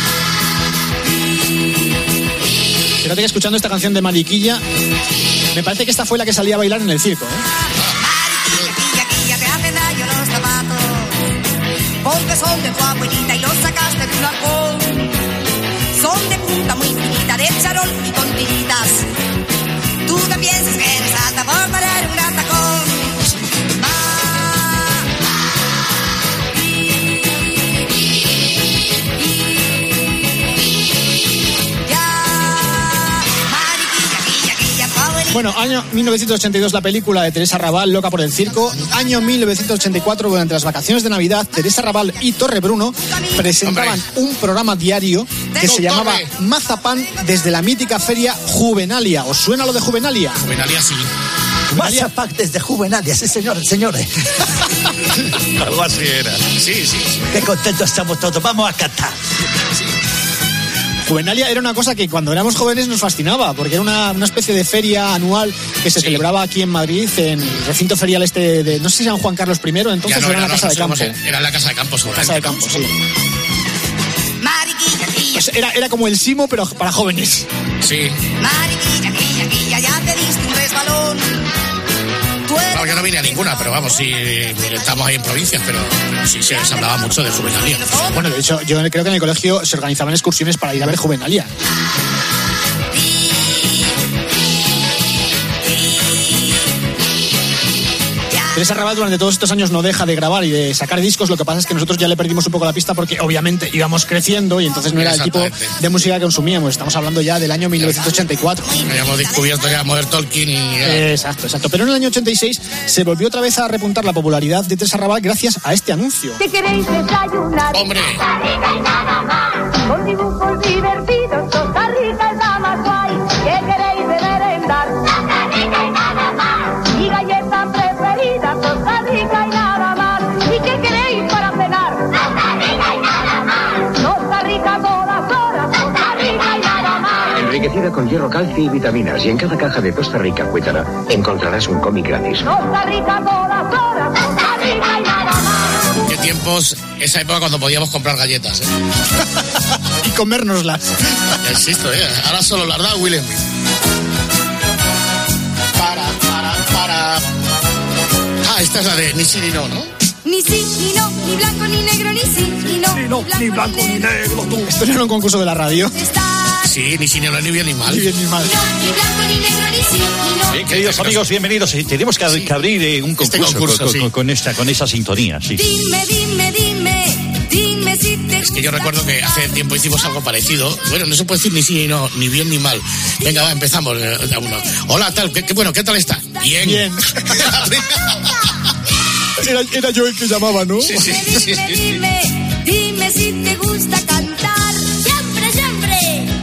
Fíjate que escuchando esta canción de Mariquilla, me parece que esta fue la que salía a bailar en el circo, ¿eh? Mariquilla, te hacen daño los zapatos, porque son de tu abuelita y los sacaste de un arcón. Son de punta muy finita, de charol y con tiritas. Tú te piensas que eres alta por tener un gran tacón. Bueno, año 1982 la película de Teresa Raval, Loca por el circo. Año 1984, durante las vacaciones de Navidad, Teresa Raval y Torre Bruno presentaban un programa diario que se llamaba Mazapán desde la mítica feria Juvenalia. ¿Os suena lo de Juvenalia? Juvenalia sí. Mazapán desde Juvenalia, sí señores. Algo así era. Sí. Qué contentos estamos todos, vamos a cantar. Juvenalia era una cosa que cuando éramos jóvenes nos fascinaba, porque era una especie de feria anual que se celebraba aquí en Madrid, en el recinto ferial de no sé si San Juan Carlos I, entonces era en la Casa de Campo. Era en la Casa de Campo, seguramente. Casa de Campo, sí. Pues era como el Simo, pero para jóvenes. Sí. Mariquilla, ya te diste un resbalón. Claro, yo no vine a ninguna, pero vamos, sí, estamos ahí en provincias, pero sí se hablaba mucho de Juvenalia. Bueno, de hecho, yo creo que en el colegio se organizaban excursiones para ir a ver Juvenalia. Teresa Raval durante todos estos años no deja de grabar y de sacar discos, lo que pasa es que nosotros ya le perdimos un poco la pista porque obviamente íbamos creciendo y entonces no era el tipo de música que consumíamos. Estamos hablando ya del año 1984. Habíamos descubierto ya Modern Talking y... Exacto. Pero en el año 86 se volvió otra vez a repuntar la popularidad de Teresa Raval gracias a este anuncio. ¿Qué queréis desayunar? ¡Hombre! Costa Rica y nada más. Con dibujos divertidos, Costa Rica es la más guay. ¿Qué queréis de merendar? Costa Rica y nada más. Mi galleta preferida, Costa Rica y nada más. ¿Y qué queréis para cenar? Costa Rica y nada más. Costa Rica todas horas, Costa Rica y nada más. Enriquecida con hierro, calcio y vitaminas. Y en cada caja de Costa Rica Cuétara encontrarás un cómic gratis. Costa Rica todas horas, Costa Rica y nada más. Qué tiempos, esa época cuando podíamos comprar galletas, ¿eh? Y comérnoslas. Insisto, ahora solo las da Will Smith. Para. Ah, esta es la de Ni sí ni no, ¿no? Ni sí, ni no, ni blanco, ni negro, ni sí, ni no. Ni blanco, ni negro, tú. Esto no era un concurso de la radio. Sí, ni sí, ni no, ni bien, ni mal. Ni bien, ni mal. Ni blanco, ni negro, ni sí, ni no. Bien, queridos amigos, bienvenidos. Tenemos que abrir un concurso, sí. con esa sintonía, sí. Dime si te Es que yo recuerdo que hace tiempo hicimos algo parecido. Bueno, no se puede decir ni sí ni no, ni bien ni mal. Venga, va, empezamos. Hola, tal, qué bueno, ¿qué tal está? Bien. Bien. Era yo el que llamaba, ¿no? Sí. Dime si te gusta cantar. Siempre, siempre.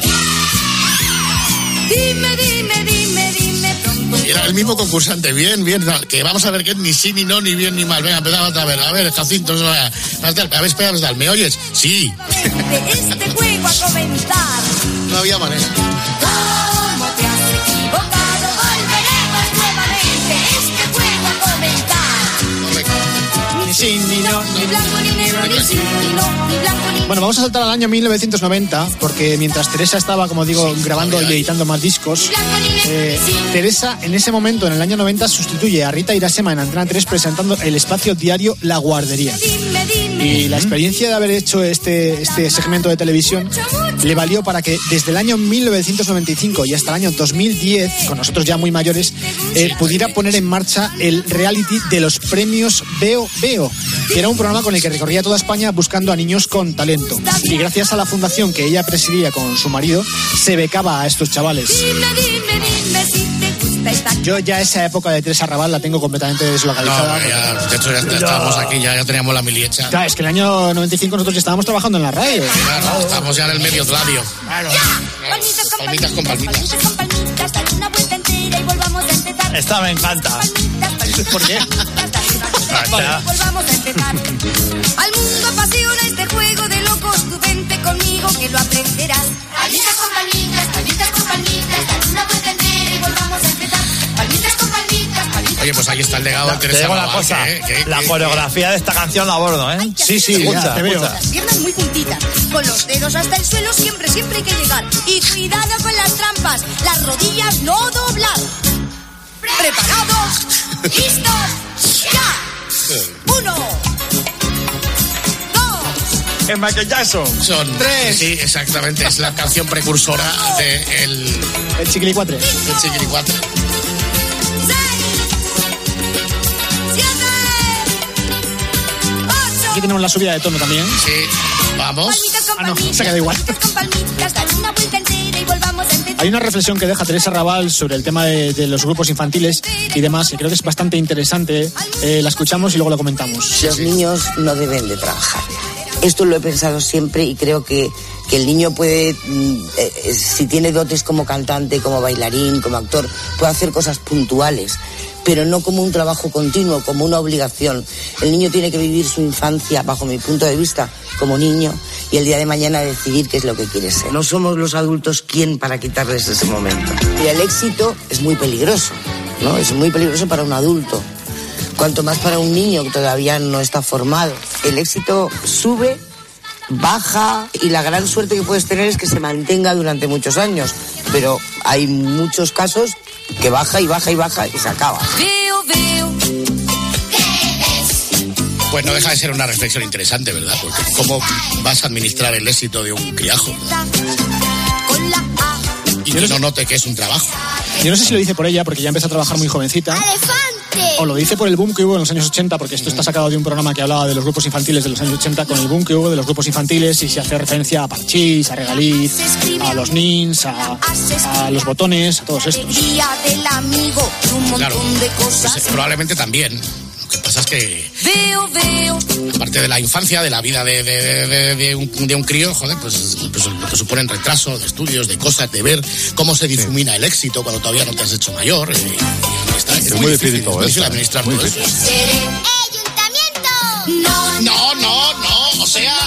Dime pronto. Y era el mismo concursante, bien, no, que vamos a ver que es ni sí, ni no, ni bien, ni mal. Venga, empezamos otra vez. A ver, Jacinto, a ver, espera, ¿me oyes? Sí. De este juego a comentar. No había manera. ¿Cómo te has equivocado? Volveremos nuevamente este juego a comentar. Ni sí, ni no, Ni blanco, ni negro, ni sí, ni no, ni blanco, ni... Bueno, vamos a saltar al año 1990, porque mientras Teresa estaba, como digo, grabando y editando más discos, Teresa en ese momento, en el año 90, sustituye a Rita Irasema en Antena 3 presentando el espacio diario La Guardería. Y la experiencia de haber hecho este segmento de televisión le valió para que desde el año 1995 y hasta el año 2010, con nosotros ya muy mayores, pudiera poner en marcha el reality de los premios Veo Veo, que era un programa con el que recorría toda España buscando a niños con talento. Y gracias a la fundación que ella presidía con su marido, se becaba a estos chavales. Dime si te gusta esta... Yo ya esa época de Teresa Raval la tengo completamente deslocalizada. No, de hecho ya estábamos aquí, ya teníamos la mili hecha. Claro, es que en el año 95 nosotros ya estábamos trabajando en la radio. Claro, estamos ya en el medio radio. Claro. Palmitas con palmitas. Dale una vuelta entera y volvamos a empezar. Esta me encanta. ¿Por qué? Volvamos a empezar. Al mundo apasiona este juego de locos. Tú vente conmigo que lo aprenderás. Palmitas con palmitas, palmitas con palmitas, dale una vuelta entera y volvamos a empezar. Palmitas con palmitas, palmitas. Oye, pues ahí está el legado de Te Teresa digo una Raval, cosa, que la coreografía de esta canción la abordo, ¿eh? Sí, escucha, te veo. escucha. Las piernas muy juntitas, con los dedos hasta el suelo, siempre hay que llegar. Y cuidado con las trampas, las rodillas no doblar. ¿Preparados? ¿Listos? ¡Ya! 1, 2. Es Michael Jackson. Son 3. Sí, exactamente, es la canción precursora de El Chiquilicuatre. el Chiquilicuatre. 6, 7, 8. Aquí tenemos la subida de tono también. Sí, vamos. Palmitas con no, palmitas, se ha quedado igual. palmitas con palmitas, dale una vuelta entera y volvamos a empezar. Hay una reflexión que deja Teresa Raval sobre el tema de los grupos infantiles y demás, que creo que es bastante interesante. La escuchamos y luego la comentamos. Los niños no deben de trabajar. Esto lo he pensado siempre y creo que el niño puede, si tiene dotes como cantante, como bailarín, como actor, puede hacer cosas puntuales, pero no como un trabajo continuo, como una obligación. El niño tiene que vivir su infancia, bajo mi punto de vista, como niño, y el día de mañana decidir qué es lo que quiere ser. No somos los adultos quien para quitarles ese momento. Y el éxito es muy peligroso, ¿no? Es muy peligroso para un adulto. Cuanto más para un niño que todavía no está formado. El éxito sube, baja, y la gran suerte que puedes tener es que se mantenga durante muchos años. Pero hay muchos casos que baja y baja y baja y se acaba. Veo. Pues no deja de ser una reflexión interesante, ¿verdad? Porque ¿cómo vas a administrar el éxito de un criajo? Con la A. Y que no note que es un trabajo. Yo no sé si lo dice por ella, porque ya empezó a trabajar muy jovencita. O lo dice por el boom que hubo en los años 80, porque esto está sacado de un programa que hablaba de los grupos infantiles de los años 80, con el boom que hubo de los grupos infantiles, y se hace referencia a Parchís, a Regaliz, a los Nins, a los Botones, a todos estos. Día del amigo, un montón Claro, de cosas. pues, probablemente también. Lo que pasa es que, Veo. aparte de la infancia, de la vida de un crío, joder, pues lo que suponen retraso de estudios, de cosas, de ver cómo se difumina el éxito cuando todavía no te has hecho mayor. Es muy difícil todo difícil eso. administrar Muy todo difícil. eso. No. No, o sea,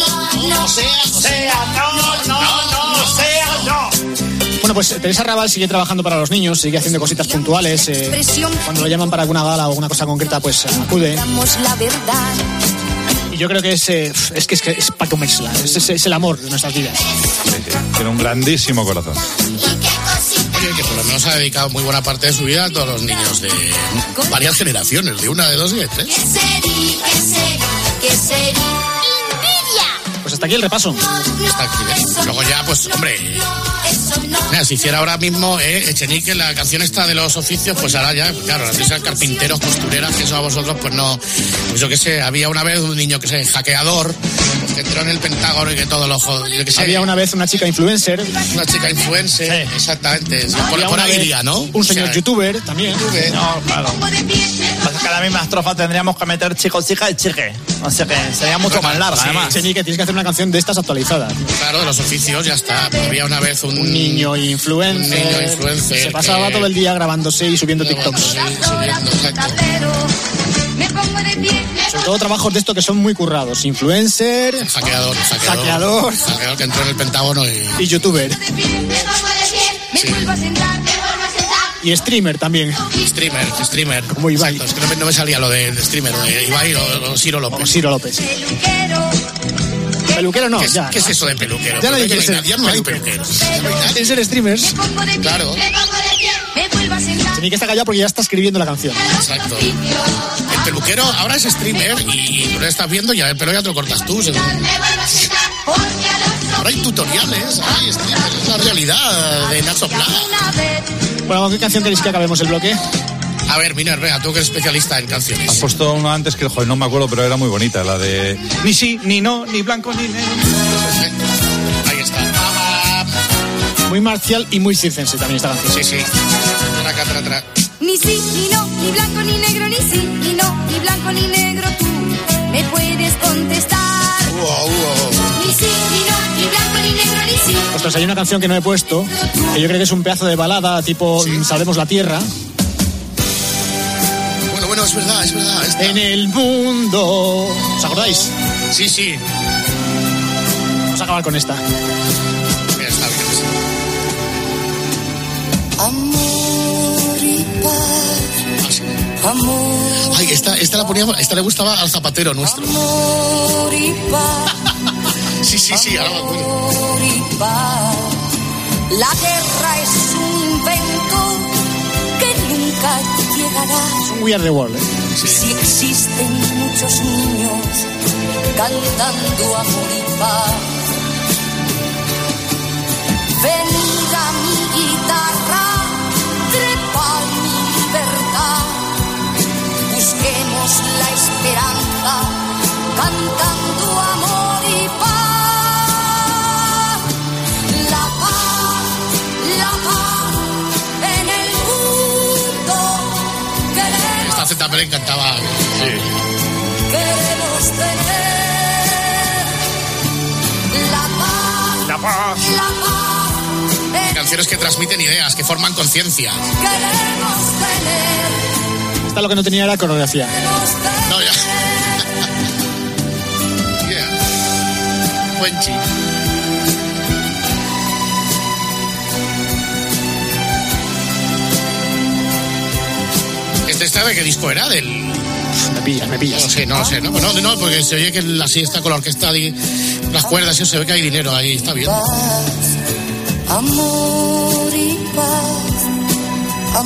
no. Bueno, pues Teresa Raval sigue trabajando para los niños, sigue haciendo cositas puntuales. Cuando lo llaman para alguna gala o alguna cosa concreta, pues acude. Damos la verdad. Y yo creo que es para comérsela. Es el amor de nuestras vidas. Sí, tiene un grandísimo corazón. Oye, Chenique, que por lo menos ha dedicado muy buena parte de su vida a todos los niños de varias generaciones, de una, de dos y de tres. ¿Qué sería? ¡Envidia! Pues hasta aquí el repaso. Está aquí, ¿eh? Luego ya, pues, hombre, mira, si hiciera ahora mismo Echenique la canción esta de los oficios, pues ahora ya, claro, las sean carpinteros, costureras, que eso a vosotros, pues no, pues yo qué sé, había una vez un niño que sé, hackeador, pues que entró en el Pentágono y que todo lo jodió, yo qué sé. Había una vez una chica influencer. Una chica influencer, sí. Exactamente. Sí, por ahí iría, ¿no? Un señor youtuber también. No, claro. Pasa que a la misma estrofa tendríamos que meter chicos, chicas y chique. O sea que sería mucho más larga, además. Chenique, tienes que hacer una canción de estas actualizadas. Claro, de los oficios, ya está. Había una vez un niño influencer. Se pasaba todo el día grabándose y subiendo TikToks. Sobre todo trabajos de estos que son muy currados. Influencer, hackeador que entró en el Pentágono y youtuber. Sí. Y streamer también. Streamer. Como Ibai. Exacto, es que no me salía lo de streamer, lo de Ibai o Ciro López. Ciro López. Peluquero no, ya. ¿Qué es eso de peluquero? Ya no hay peluqueros. Es ser streamers. Claro. Tiene que estar callado porque ya está escribiendo la canción. Exacto. El peluquero ahora es streamer y tú lo estás viendo y el pelo ya te lo cortas tú. Ahora hay tutoriales, hay streamers, es la realidad de Nacho Plá. Bueno, ¿con qué canción queréis que acabemos el bloque? A ver, Minerva, tú que eres especialista en canciones. Has puesto una antes que, joder, no me acuerdo, pero era muy bonita, la de ni sí, ni no, ni blanco, ni negro. Ahí está. Muy marcial y muy circense también esta canción. Sí. Tra. Ni sí, ni no, ni blanco, ni negro, ni sí, ni no, ni blanco, ni negro, tú me puedes contestar. Ni sí, ni no, ni blanco, ni negro, ni sí. Ostras, hay una canción que no he puesto, que yo creo que es un pedazo de balada, tipo Salvemos la Tierra. Bueno, es verdad. En el mundo. ¿Os acordáis? Sí. Vamos a acabar con esta. Mira, está bien. Amor y paz. Amor. Ay, esta la poníamos, esta le gustaba al zapatero nuestro. Amor y paz. Sí, ahora me acuerdo. Amor y paz. La guerra es un invento que nunca llegará. Es un We Are the World, ¿eh? Si existen muchos niños cantando amor y paz. Venid a mi guitarra, trepa mi libertad. Busquemos la esperanza, cantando amor y paz. La paz en el mundo. Esta Z también encantaba. Queremos tener la paz. Canciones que transmiten ideas, que forman conciencia. Esta lo que no tenía era coreografía. No, ya. Buenchi. ¿Esta de qué disco era? Del... Me pillas. No lo sé. No, porque se oye que así está con la orquesta y las cuerdas, y se ve que hay dinero ahí, está bien. Amor y paz,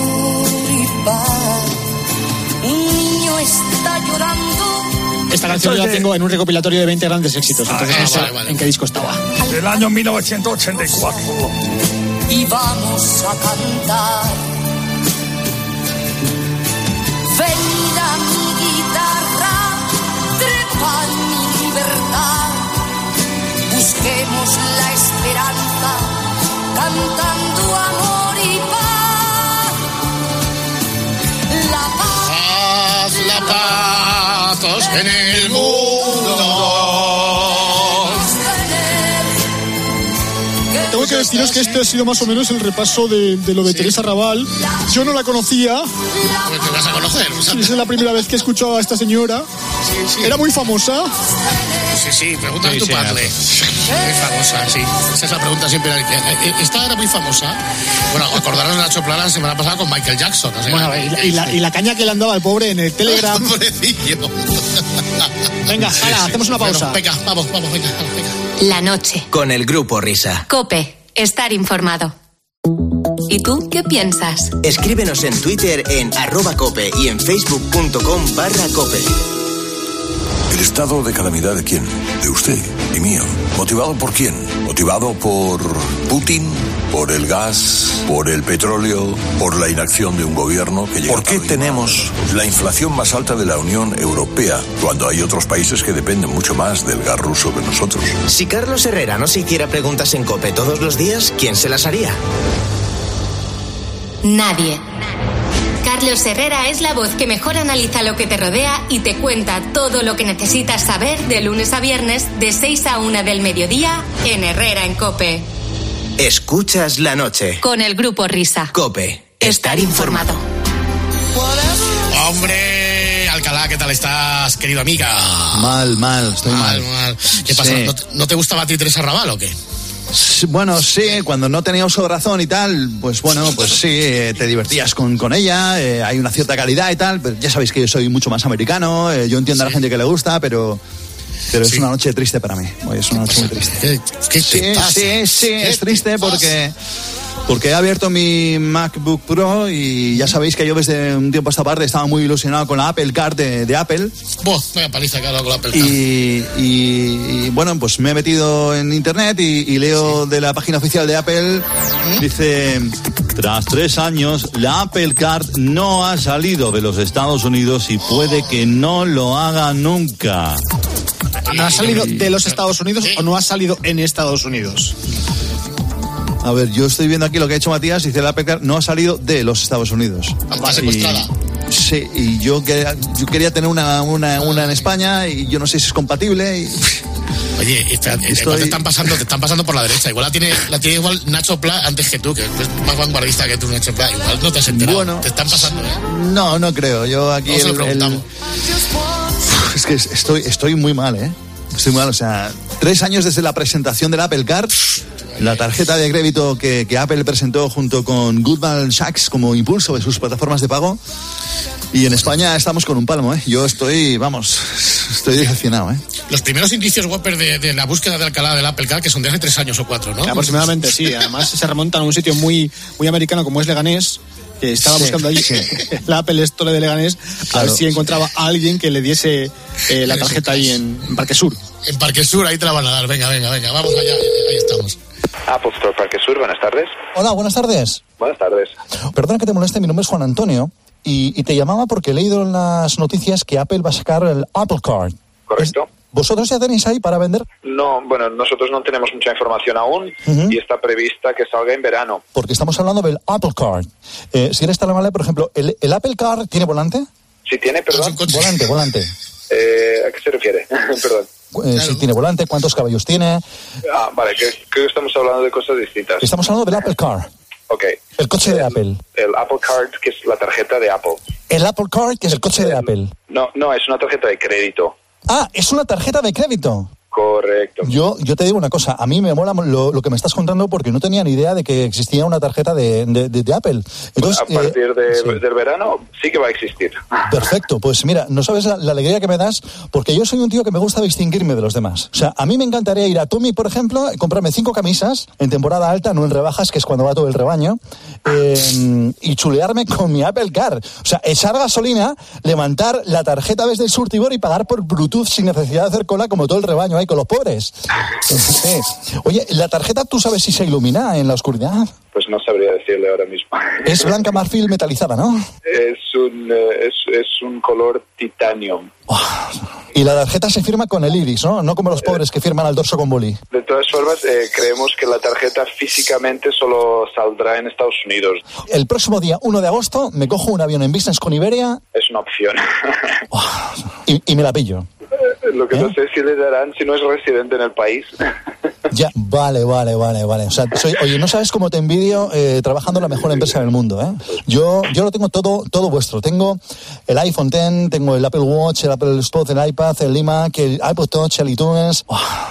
un niño está llorando. Esta canción yo la tengo en un recopilatorio de 20 grandes éxitos, entonces no sé en qué disco estaba. Del año 1984. Y vamos a cantar. Venid a mi guitarra, trepa mi libertad. Busquemos la esperanza, cantando amor y paz. La paz, todos en el mundo. Tengo que deciros que este ha sido más o menos el repaso de lo de Teresa Raval. Yo no la conocía. Pues te vas a conocer. Sí, es la primera vez que he escuchado a esta señora. Sí. Era muy famosa. Sí, pregunta a tu padre. Muy famosa, sí. Esa es la pregunta siempre. Esta era muy famosa. Bueno, acordaros de Nacho Plá la semana pasada con Michael Jackson. O sea, bueno, y la caña que le andaba al pobre en el Telegram. Pobrecillo. Venga, hacemos una pausa. Venga, vamos, venga. La noche. Con el Grupo Risa. COPE. Estar informado. ¿Y tú qué piensas? Escríbenos en Twitter en @cope y en facebook.com/cope. ¿El estado de calamidad de quién? De usted y mío. ¿Motivado por quién? ¿Motivado por Putin? ¿Por el gas? ¿Por el petróleo? ¿Por la inacción de un gobierno que llega? ¿Por qué tenemos la inflación más alta de la Unión Europea cuando hay otros países que dependen mucho más del gas ruso que nosotros? Si Carlos Herrera no se hiciera preguntas en COPE todos los días, ¿quién se las haría? Nadie. Carlos Herrera es la voz que mejor analiza lo que te rodea y te cuenta todo lo que necesitas saber de lunes a viernes de 6 a 1 del mediodía en Herrera en COPE. Escuchas la noche. Con el Grupo Risa. COPE. Estar informado. Hombre, Alcalá, ¿qué tal estás, querido amiga? Mal, estoy mal. ¿Qué pasa? Sí. ¿No te gustaba a ti Teresa Raval o qué? Bueno, sí, cuando no tenía uso de razón y tal, pues bueno, pues sí, te divertías con ella, hay una cierta calidad y tal, pero ya sabéis que yo soy mucho más americano, yo entiendo a la gente que le gusta, pero es una noche triste para mí, es una noche muy triste. Sí, es triste porque he abierto mi MacBook Pro y ya sabéis que yo desde un tiempo a esta parte estaba muy ilusionado con la Apple Card de Apple. Vaya paliza que ha dado con la Apple Card. Y bueno, pues me he metido en internet y leo de la página oficial de Apple, dice: tras 3 años, la Apple Card no ha salido de los Estados Unidos y puede que no lo haga nunca. ¿No ha salido de los Estados Unidos o no ha salido en Estados Unidos? A ver, yo estoy viendo aquí lo que ha hecho Matías, dice la Apple Card no ha salido de los Estados Unidos. Está secuestrada. Sí, y yo quería tener una en España y yo no sé si es compatible. Oye, igual te están pasando por la derecha. Igual la tiene igual Nacho Pla antes que tú, que es más vanguardista que tú, Nacho Pla. Igual no te has enterado. Bueno, te están pasando, ¿eh? No creo. Yo aquí se lo preguntamos. Es que estoy muy mal, ¿eh? Estoy mal, o sea, 3 años desde la presentación del Apple Card. La tarjeta de crédito que Apple presentó junto con Goldman Sachs como impulso de sus plataformas de pago. Y en España estamos con un palmo, ¿eh? Yo estoy decepcionado, ¿eh? Los primeros indicios, Whopper, de la búsqueda de Alcalá del Apple Card, que son de hace 3 años o 4, ¿no? Aproximadamente, sí. Además se remontan a un sitio muy, muy americano como es Leganés, que estaba buscando allí la Apple Store de Leganés, a ver si encontraba a alguien que le diese la tarjeta ahí en Parque Sur. En Parque Sur, ahí te la van a dar. Venga, vamos allá, ahí estamos. Apple Store Parque Sur, buenas tardes. Hola, buenas tardes. Buenas tardes. Perdona que te moleste, mi nombre es Juan Antonio y te llamaba porque he leído en las noticias que Apple va a sacar el Apple Card. Correcto. ¿Vosotros ya tenéis ahí para vender? No, bueno, nosotros no tenemos mucha información aún y está prevista que salga en verano. Porque estamos hablando del Apple Card. Si eres tan amable, por ejemplo, ¿el Apple Card tiene volante? Sí, tiene, perdón. Volante. ¿A qué se refiere? Perdón. Si tiene volante, ¿cuántos caballos tiene? Vale, creo que estamos hablando de cosas distintas. Estamos hablando del Apple Card. Ok. El coche de Apple. El Apple Card, que es la tarjeta de Apple. El Apple Card, que es el coche de Apple. No, es una tarjeta de crédito. Ah, es una tarjeta de crédito. Correcto. Yo te digo una cosa, a mí me mola lo que me estás contando porque no tenía ni idea de que existía una tarjeta de Apple. Entonces, a partir del verano sí que va a existir. Perfecto, pues mira, no sabes la alegría que me das porque yo soy un tío que me gusta distinguirme de los demás. O sea, a mí me encantaría ir a Tommy, por ejemplo, comprarme 5 camisas en temporada alta, no en rebajas, que es cuando va todo el rebaño, y chulearme con mi Apple Card. O sea, echar gasolina, levantar la tarjeta desde el surtidor y pagar por Bluetooth sin necesidad de hacer cola como todo el rebaño ahí con los pobres. Oye, ¿la tarjeta tú sabes si se ilumina en la oscuridad? Pues no sabría decirle ahora mismo. Es blanca marfil metalizada, ¿no? Es un color titanium. Y la tarjeta se firma con el iris, ¿no? No como los pobres que firman al dorso con boli. De todas formas, creemos que la tarjeta físicamente solo saldrá en Estados Unidos. El próximo día 1 de agosto me cojo un avión en business con Iberia. Es una opción. Y me la pillo. Lo que no sé si le darán si no es residente en el país. Ya, vale. O sea, oye, no sabes cómo te envidio trabajando en la mejor empresa del mundo, ¿eh? Yo lo tengo todo vuestro. Tengo el iPhone X, tengo el Apple Watch, el Apple Spot, el iPad, el iMac, el iPod Touch, el iTunes.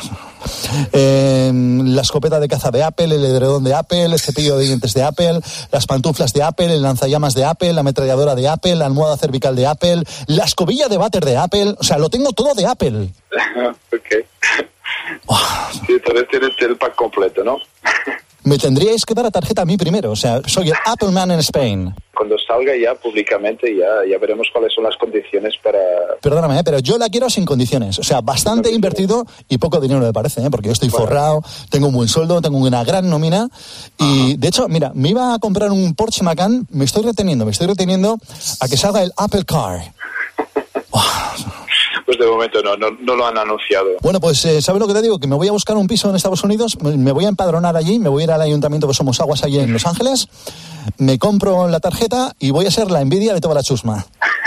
La escopeta de caza de Apple, el edredón de Apple, el cepillo de dientes de Apple, las pantuflas de Apple, el lanzallamas de Apple, la ametralladora de Apple, la almohada cervical de Apple, la escobilla de váter de Apple. O sea, lo tengo todo de Apple. Ok. Sí, entonces tienes el pack completo, ¿no? me tendríais que dar la tarjeta a mí primero. O sea, soy el Apple Man en Spain. Cuando salga ya públicamente ya veremos cuáles son las condiciones para... Perdóname, pero yo la quiero sin condiciones. O sea, bastante invertido y poco dinero me parece, porque yo estoy forrado, tengo un buen sueldo, tengo una gran nómina y, de hecho, mira, me iba a comprar un Porsche Macan, me estoy reteniendo a que salga el Apple Car. Pues de momento no lo han anunciado. Bueno, pues ¿sabes lo que te digo? Que me voy a buscar un piso en Estados Unidos, me voy a empadronar allí, me voy a ir al ayuntamiento de Somos Aguas allí en Los Ángeles, me compro la tarjeta y voy a ser la envidia de toda la chusma.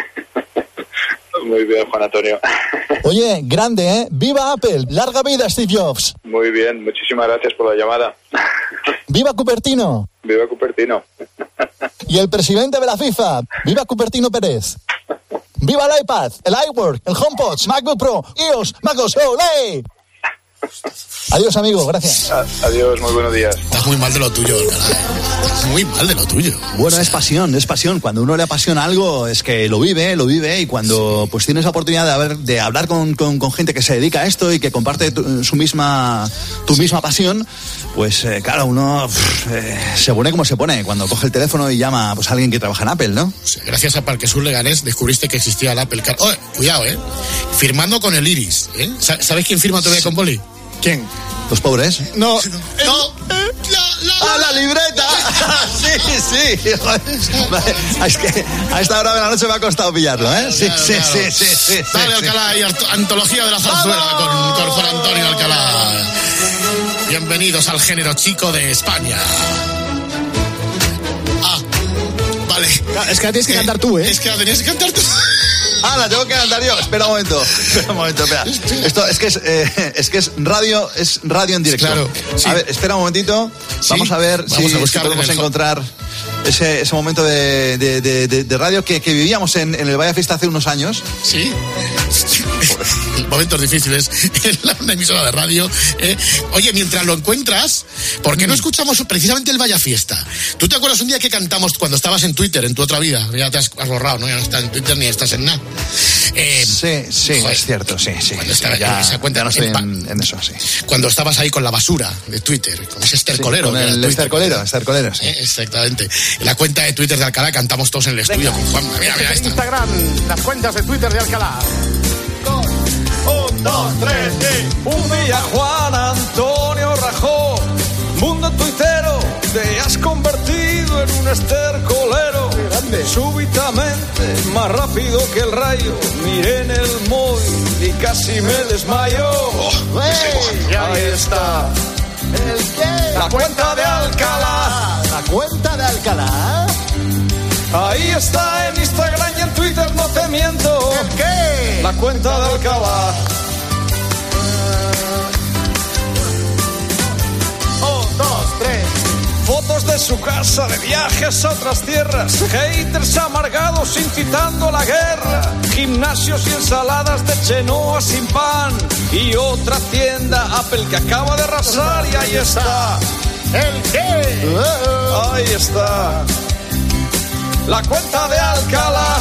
Muy bien, Juan Antonio. Oye, grande, ¿eh? ¡Viva Apple! ¡Larga vida, Steve Jobs! Muy bien, muchísimas gracias por la llamada. ¡Viva Cupertino! ¡Viva Cupertino! Y el presidente de la FIFA, ¡viva Cupertino Pérez! ¡Viva el iPad, el iWork, el HomePod, MacBook Pro, iOS, MacOS, ¡olé! Adiós, amigo, gracias. Adiós, muy buenos días. Estás muy mal de lo tuyo, muy mal de lo tuyo. Bueno, es pasión. Cuando uno le apasiona algo, es que lo vive, y cuando pues tienes la oportunidad de hablar con gente que se dedica a esto y que comparte tu misma pasión, pues claro, uno se pone como se pone cuando coge el teléfono y llama pues, a alguien que trabaja en Apple, ¿no? Gracias a Parque Sur Leganés descubriste que existía el Apple Car. Oh, cuidado, firmando con el iris, ¿Sabes quién firma todavía con boli? ¿Quién? ¿Los pobres? No. ¡La libreta! Sí. Es que a esta hora de la noche me ha costado pillarlo, ¿eh? Sí. Dale, Alcalá, y antología de la zarzuela con Juan Antonio Alcalá. Bienvenidos al género chico de España. Vale. Es que la tienes que cantar tú, ¿eh? Es que la tenías que cantar tú. La tengo que cantar yo. Espera un momento, espera. Esto es que es radio en directo. Claro. Sí. A ver, espera un momentito. Vamos a ver si podemos encontrar ese momento de radio que vivíamos en el Valle Fiesta hace unos años. Sí. Momentos difíciles en una emisora de radio. Oye, mientras lo encuentras, ¿por qué no escuchamos precisamente el Vaya Fiesta? ¿Tú te acuerdas un día que cantamos cuando estabas en Twitter, en tu otra vida? Ya te has borrado, ¿no? Ya no estás en Twitter ni estás en nada. Sí, joder, es cierto, sí. Cuando estaba ya esa cuenta, no estoy en eso, sí. Cuando estabas ahí con la basura de Twitter, con ese estercolero. Con el estercolero, sí. Exactamente. En la cuenta de Twitter de Alcalá cantamos todos en el estudio con Juan. Mira esta. Instagram, las cuentas de Twitter de Alcalá. 1, 2, 3, sí. Un día Juan Antonio rajó, mundo tuitero, te has convertido en un estercolero. Grande. Súbitamente, más rápido que el rayo, miré en el móvil y casi me desmayo. Y ahí está. ¿El qué? La cuenta de Alcalá. ¿La cuenta de Alcalá? Ahí está en Instagram y en Twitter, no te miento. ¿El qué? La cuenta de Alcalá. 1, 2, 3. Fotos de su casa, de viajes a otras tierras, haters amargados incitando a la guerra, gimnasios y ensaladas de chenoa sin pan, y otra tienda Apple que acaba de arrasar, y ahí está. ¿El qué? Ahí está. La cuenta de Alcalá.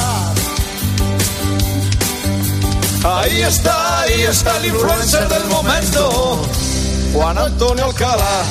Ahí está el influencer del momento, Juan Antonio Alcalá.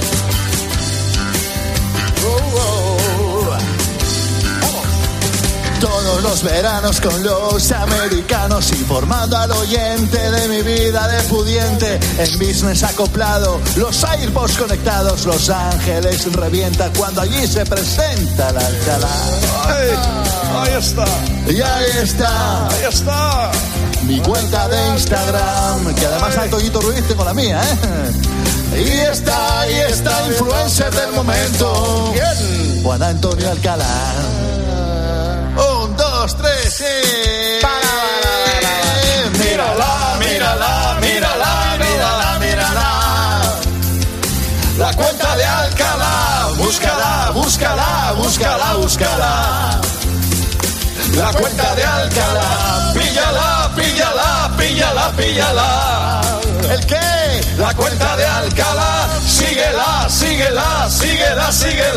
Todos los veranos con los americanos, informando al oyente de mi vida de pudiente. En business acoplado, los AirPods conectados, Los Ángeles revienta cuando allí se presenta la Alcalá. Ahí está. Y ahí está. Ahí está. Mi cuenta de Instagram, que además al Toñito Ruiz tengo la mía, ¿eh? Y está, influencer del momento. ¿Quién? Juan Antonio Alcalá. 1, 2, 3, sí. Mírala. La cuenta de Alcalá. Búscala. La cuenta de Alcalá. Píllala. ¿El qué? La cuenta de Alcalá. Síguela.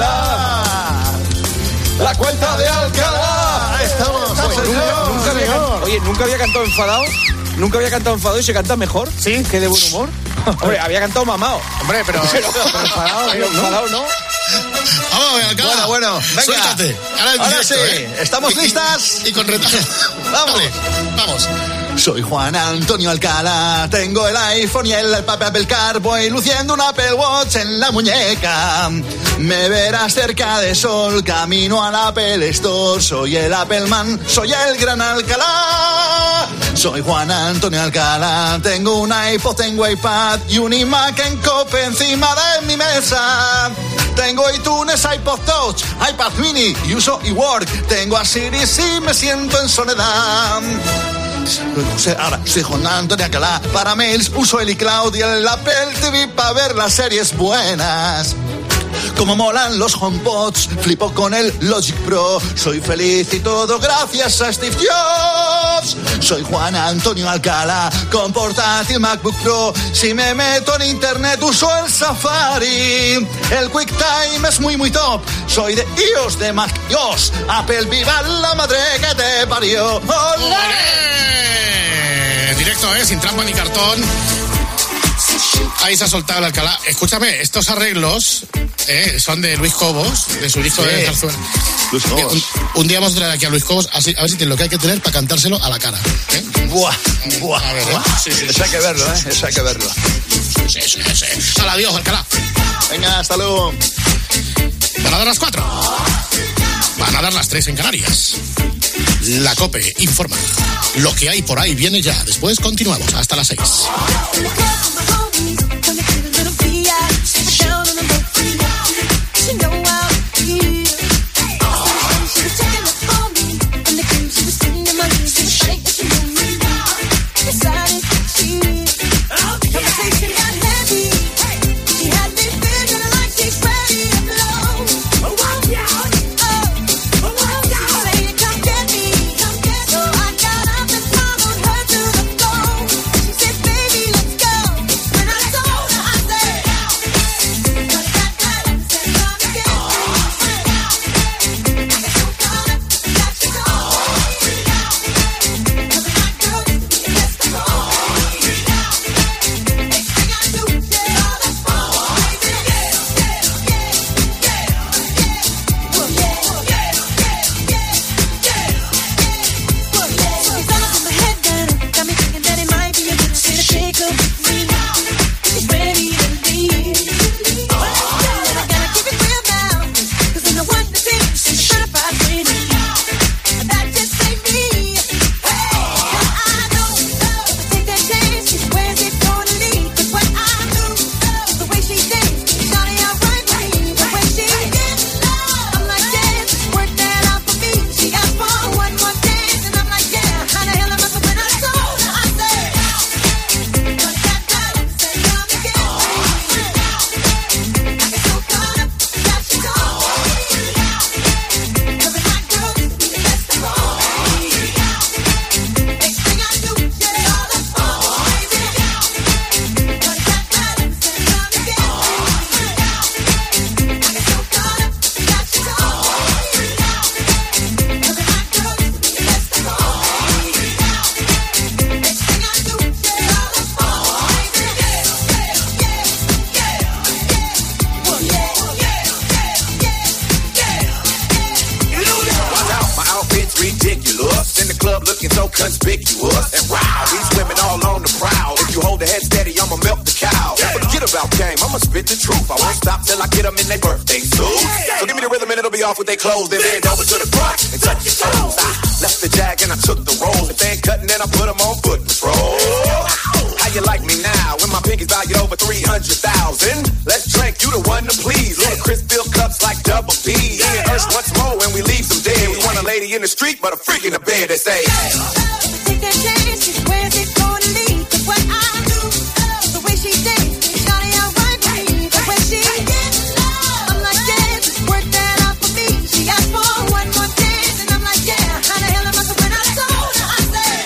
La cuenta de Alcalá. Estamos. Nunca había cantado enfadado. Nunca había cantado enfadado y se canta mejor. Sí. Que de buen humor. Hombre, había cantado mamao. Hombre, pero enfadado, ¿no? Vamos, Alcalá. Bueno, venga. Suéltate. Ahora sí, ¿estamos listas? Y con retraso. Vamos. Vale, vamos. Soy Juan Antonio Alcalá, tengo el iPhone y el Apple Car, voy luciendo un Apple Watch en la muñeca. Me verás cerca de sol, camino al Apple Store, soy el Apple Man, soy el gran Alcalá. Soy Juan Antonio Alcalá, tengo un iPod, tengo iPad y un iMac en Cope encima de mi mesa. Tengo iTunes, iPod Touch, iPad Mini y uso eWork. Tengo a Siri si me siento en soledad. Ahora soy Juan Antonio Alcalá. Para mails uso el iCloud y el Apple TV para ver las series buenas. Como molan los HomePods, flipo con el Logic Pro. Soy feliz y todo gracias a Steve Jobs. Soy Juan Antonio Alcalá, con portátil MacBook Pro. Si me meto en internet uso el Safari. El QuickTime es muy top. Soy de iOS, de Mac iOS. Apple, viva la madre que te parió. ¡Olé! Directo, sin trampa ni cartón. Ahí se ha soltado el Alcalá. Escúchame, estos arreglos son de Luis Cobos, de su disco de zarzuela. Luis Cobos. Un día vamos a traer aquí a Luis Cobos, a ver si tiene lo que hay que tener para cantárselo a la cara. Buah. A ver, Sí, eso hay que verlo, eso hay que verlo. Sí. Sal, adiós, Alcalá. Venga, hasta luego. Van a dar las 4. Van a dar las 3 en Canarias. La COPE informa. Lo que hay por ahí viene ya. Después continuamos hasta las 6. conspicuous. And wow, these women all on the prowl. If you hold the head steady, I'ma milk the cow. Forget about game, I'ma spit the truth. I won't stop till I get them in their birthday suit. So give me the rhythm and it'll be off with their clothes. Then bend over to the front and touch your toes. I left the jag and I took the roll. If they ain't cutting, then I put them on foot patrol. How you like me now when my pinky's valued over 300,000? Let's drink, you the one to please. Little Chris fill cups like double D. And Ursh once more when we leave some dead. We want a lady in the street, but a freak in the bed that say, take that chance, where's it gonna lead? To what I do, the way she dances, shawty outright me. The way she gets low, I'm like, yeah, just work that out for me. She asked for one more dance, and I'm like, yeah, how the hell am I when I told her? I said,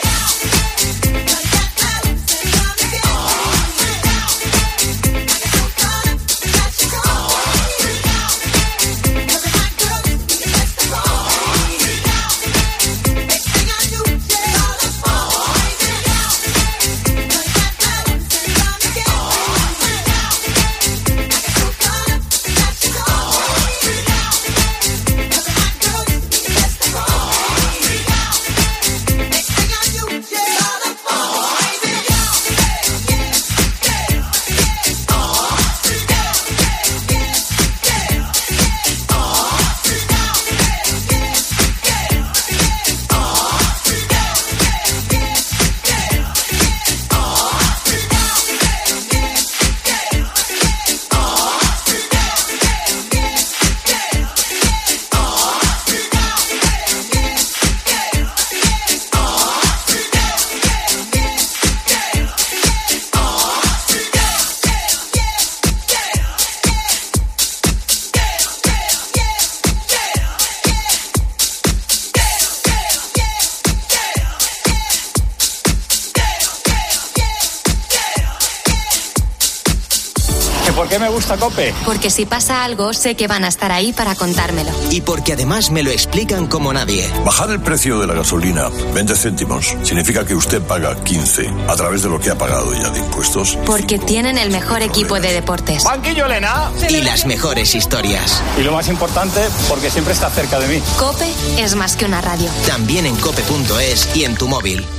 por qué me gusta COPE? Porque si pasa algo, sé que van a estar ahí para contármelo. Y porque además me lo explican como nadie. Bajar el precio de la gasolina 20 céntimos significa que usted paga 15 a través de lo que ha pagado ya de impuestos. Porque tienen el mejor equipo de deportes. Banquillo Elena. Y las mejores historias. Y lo más importante, porque siempre está cerca de mí. COPE es más que una radio. También en cope.es y en tu móvil.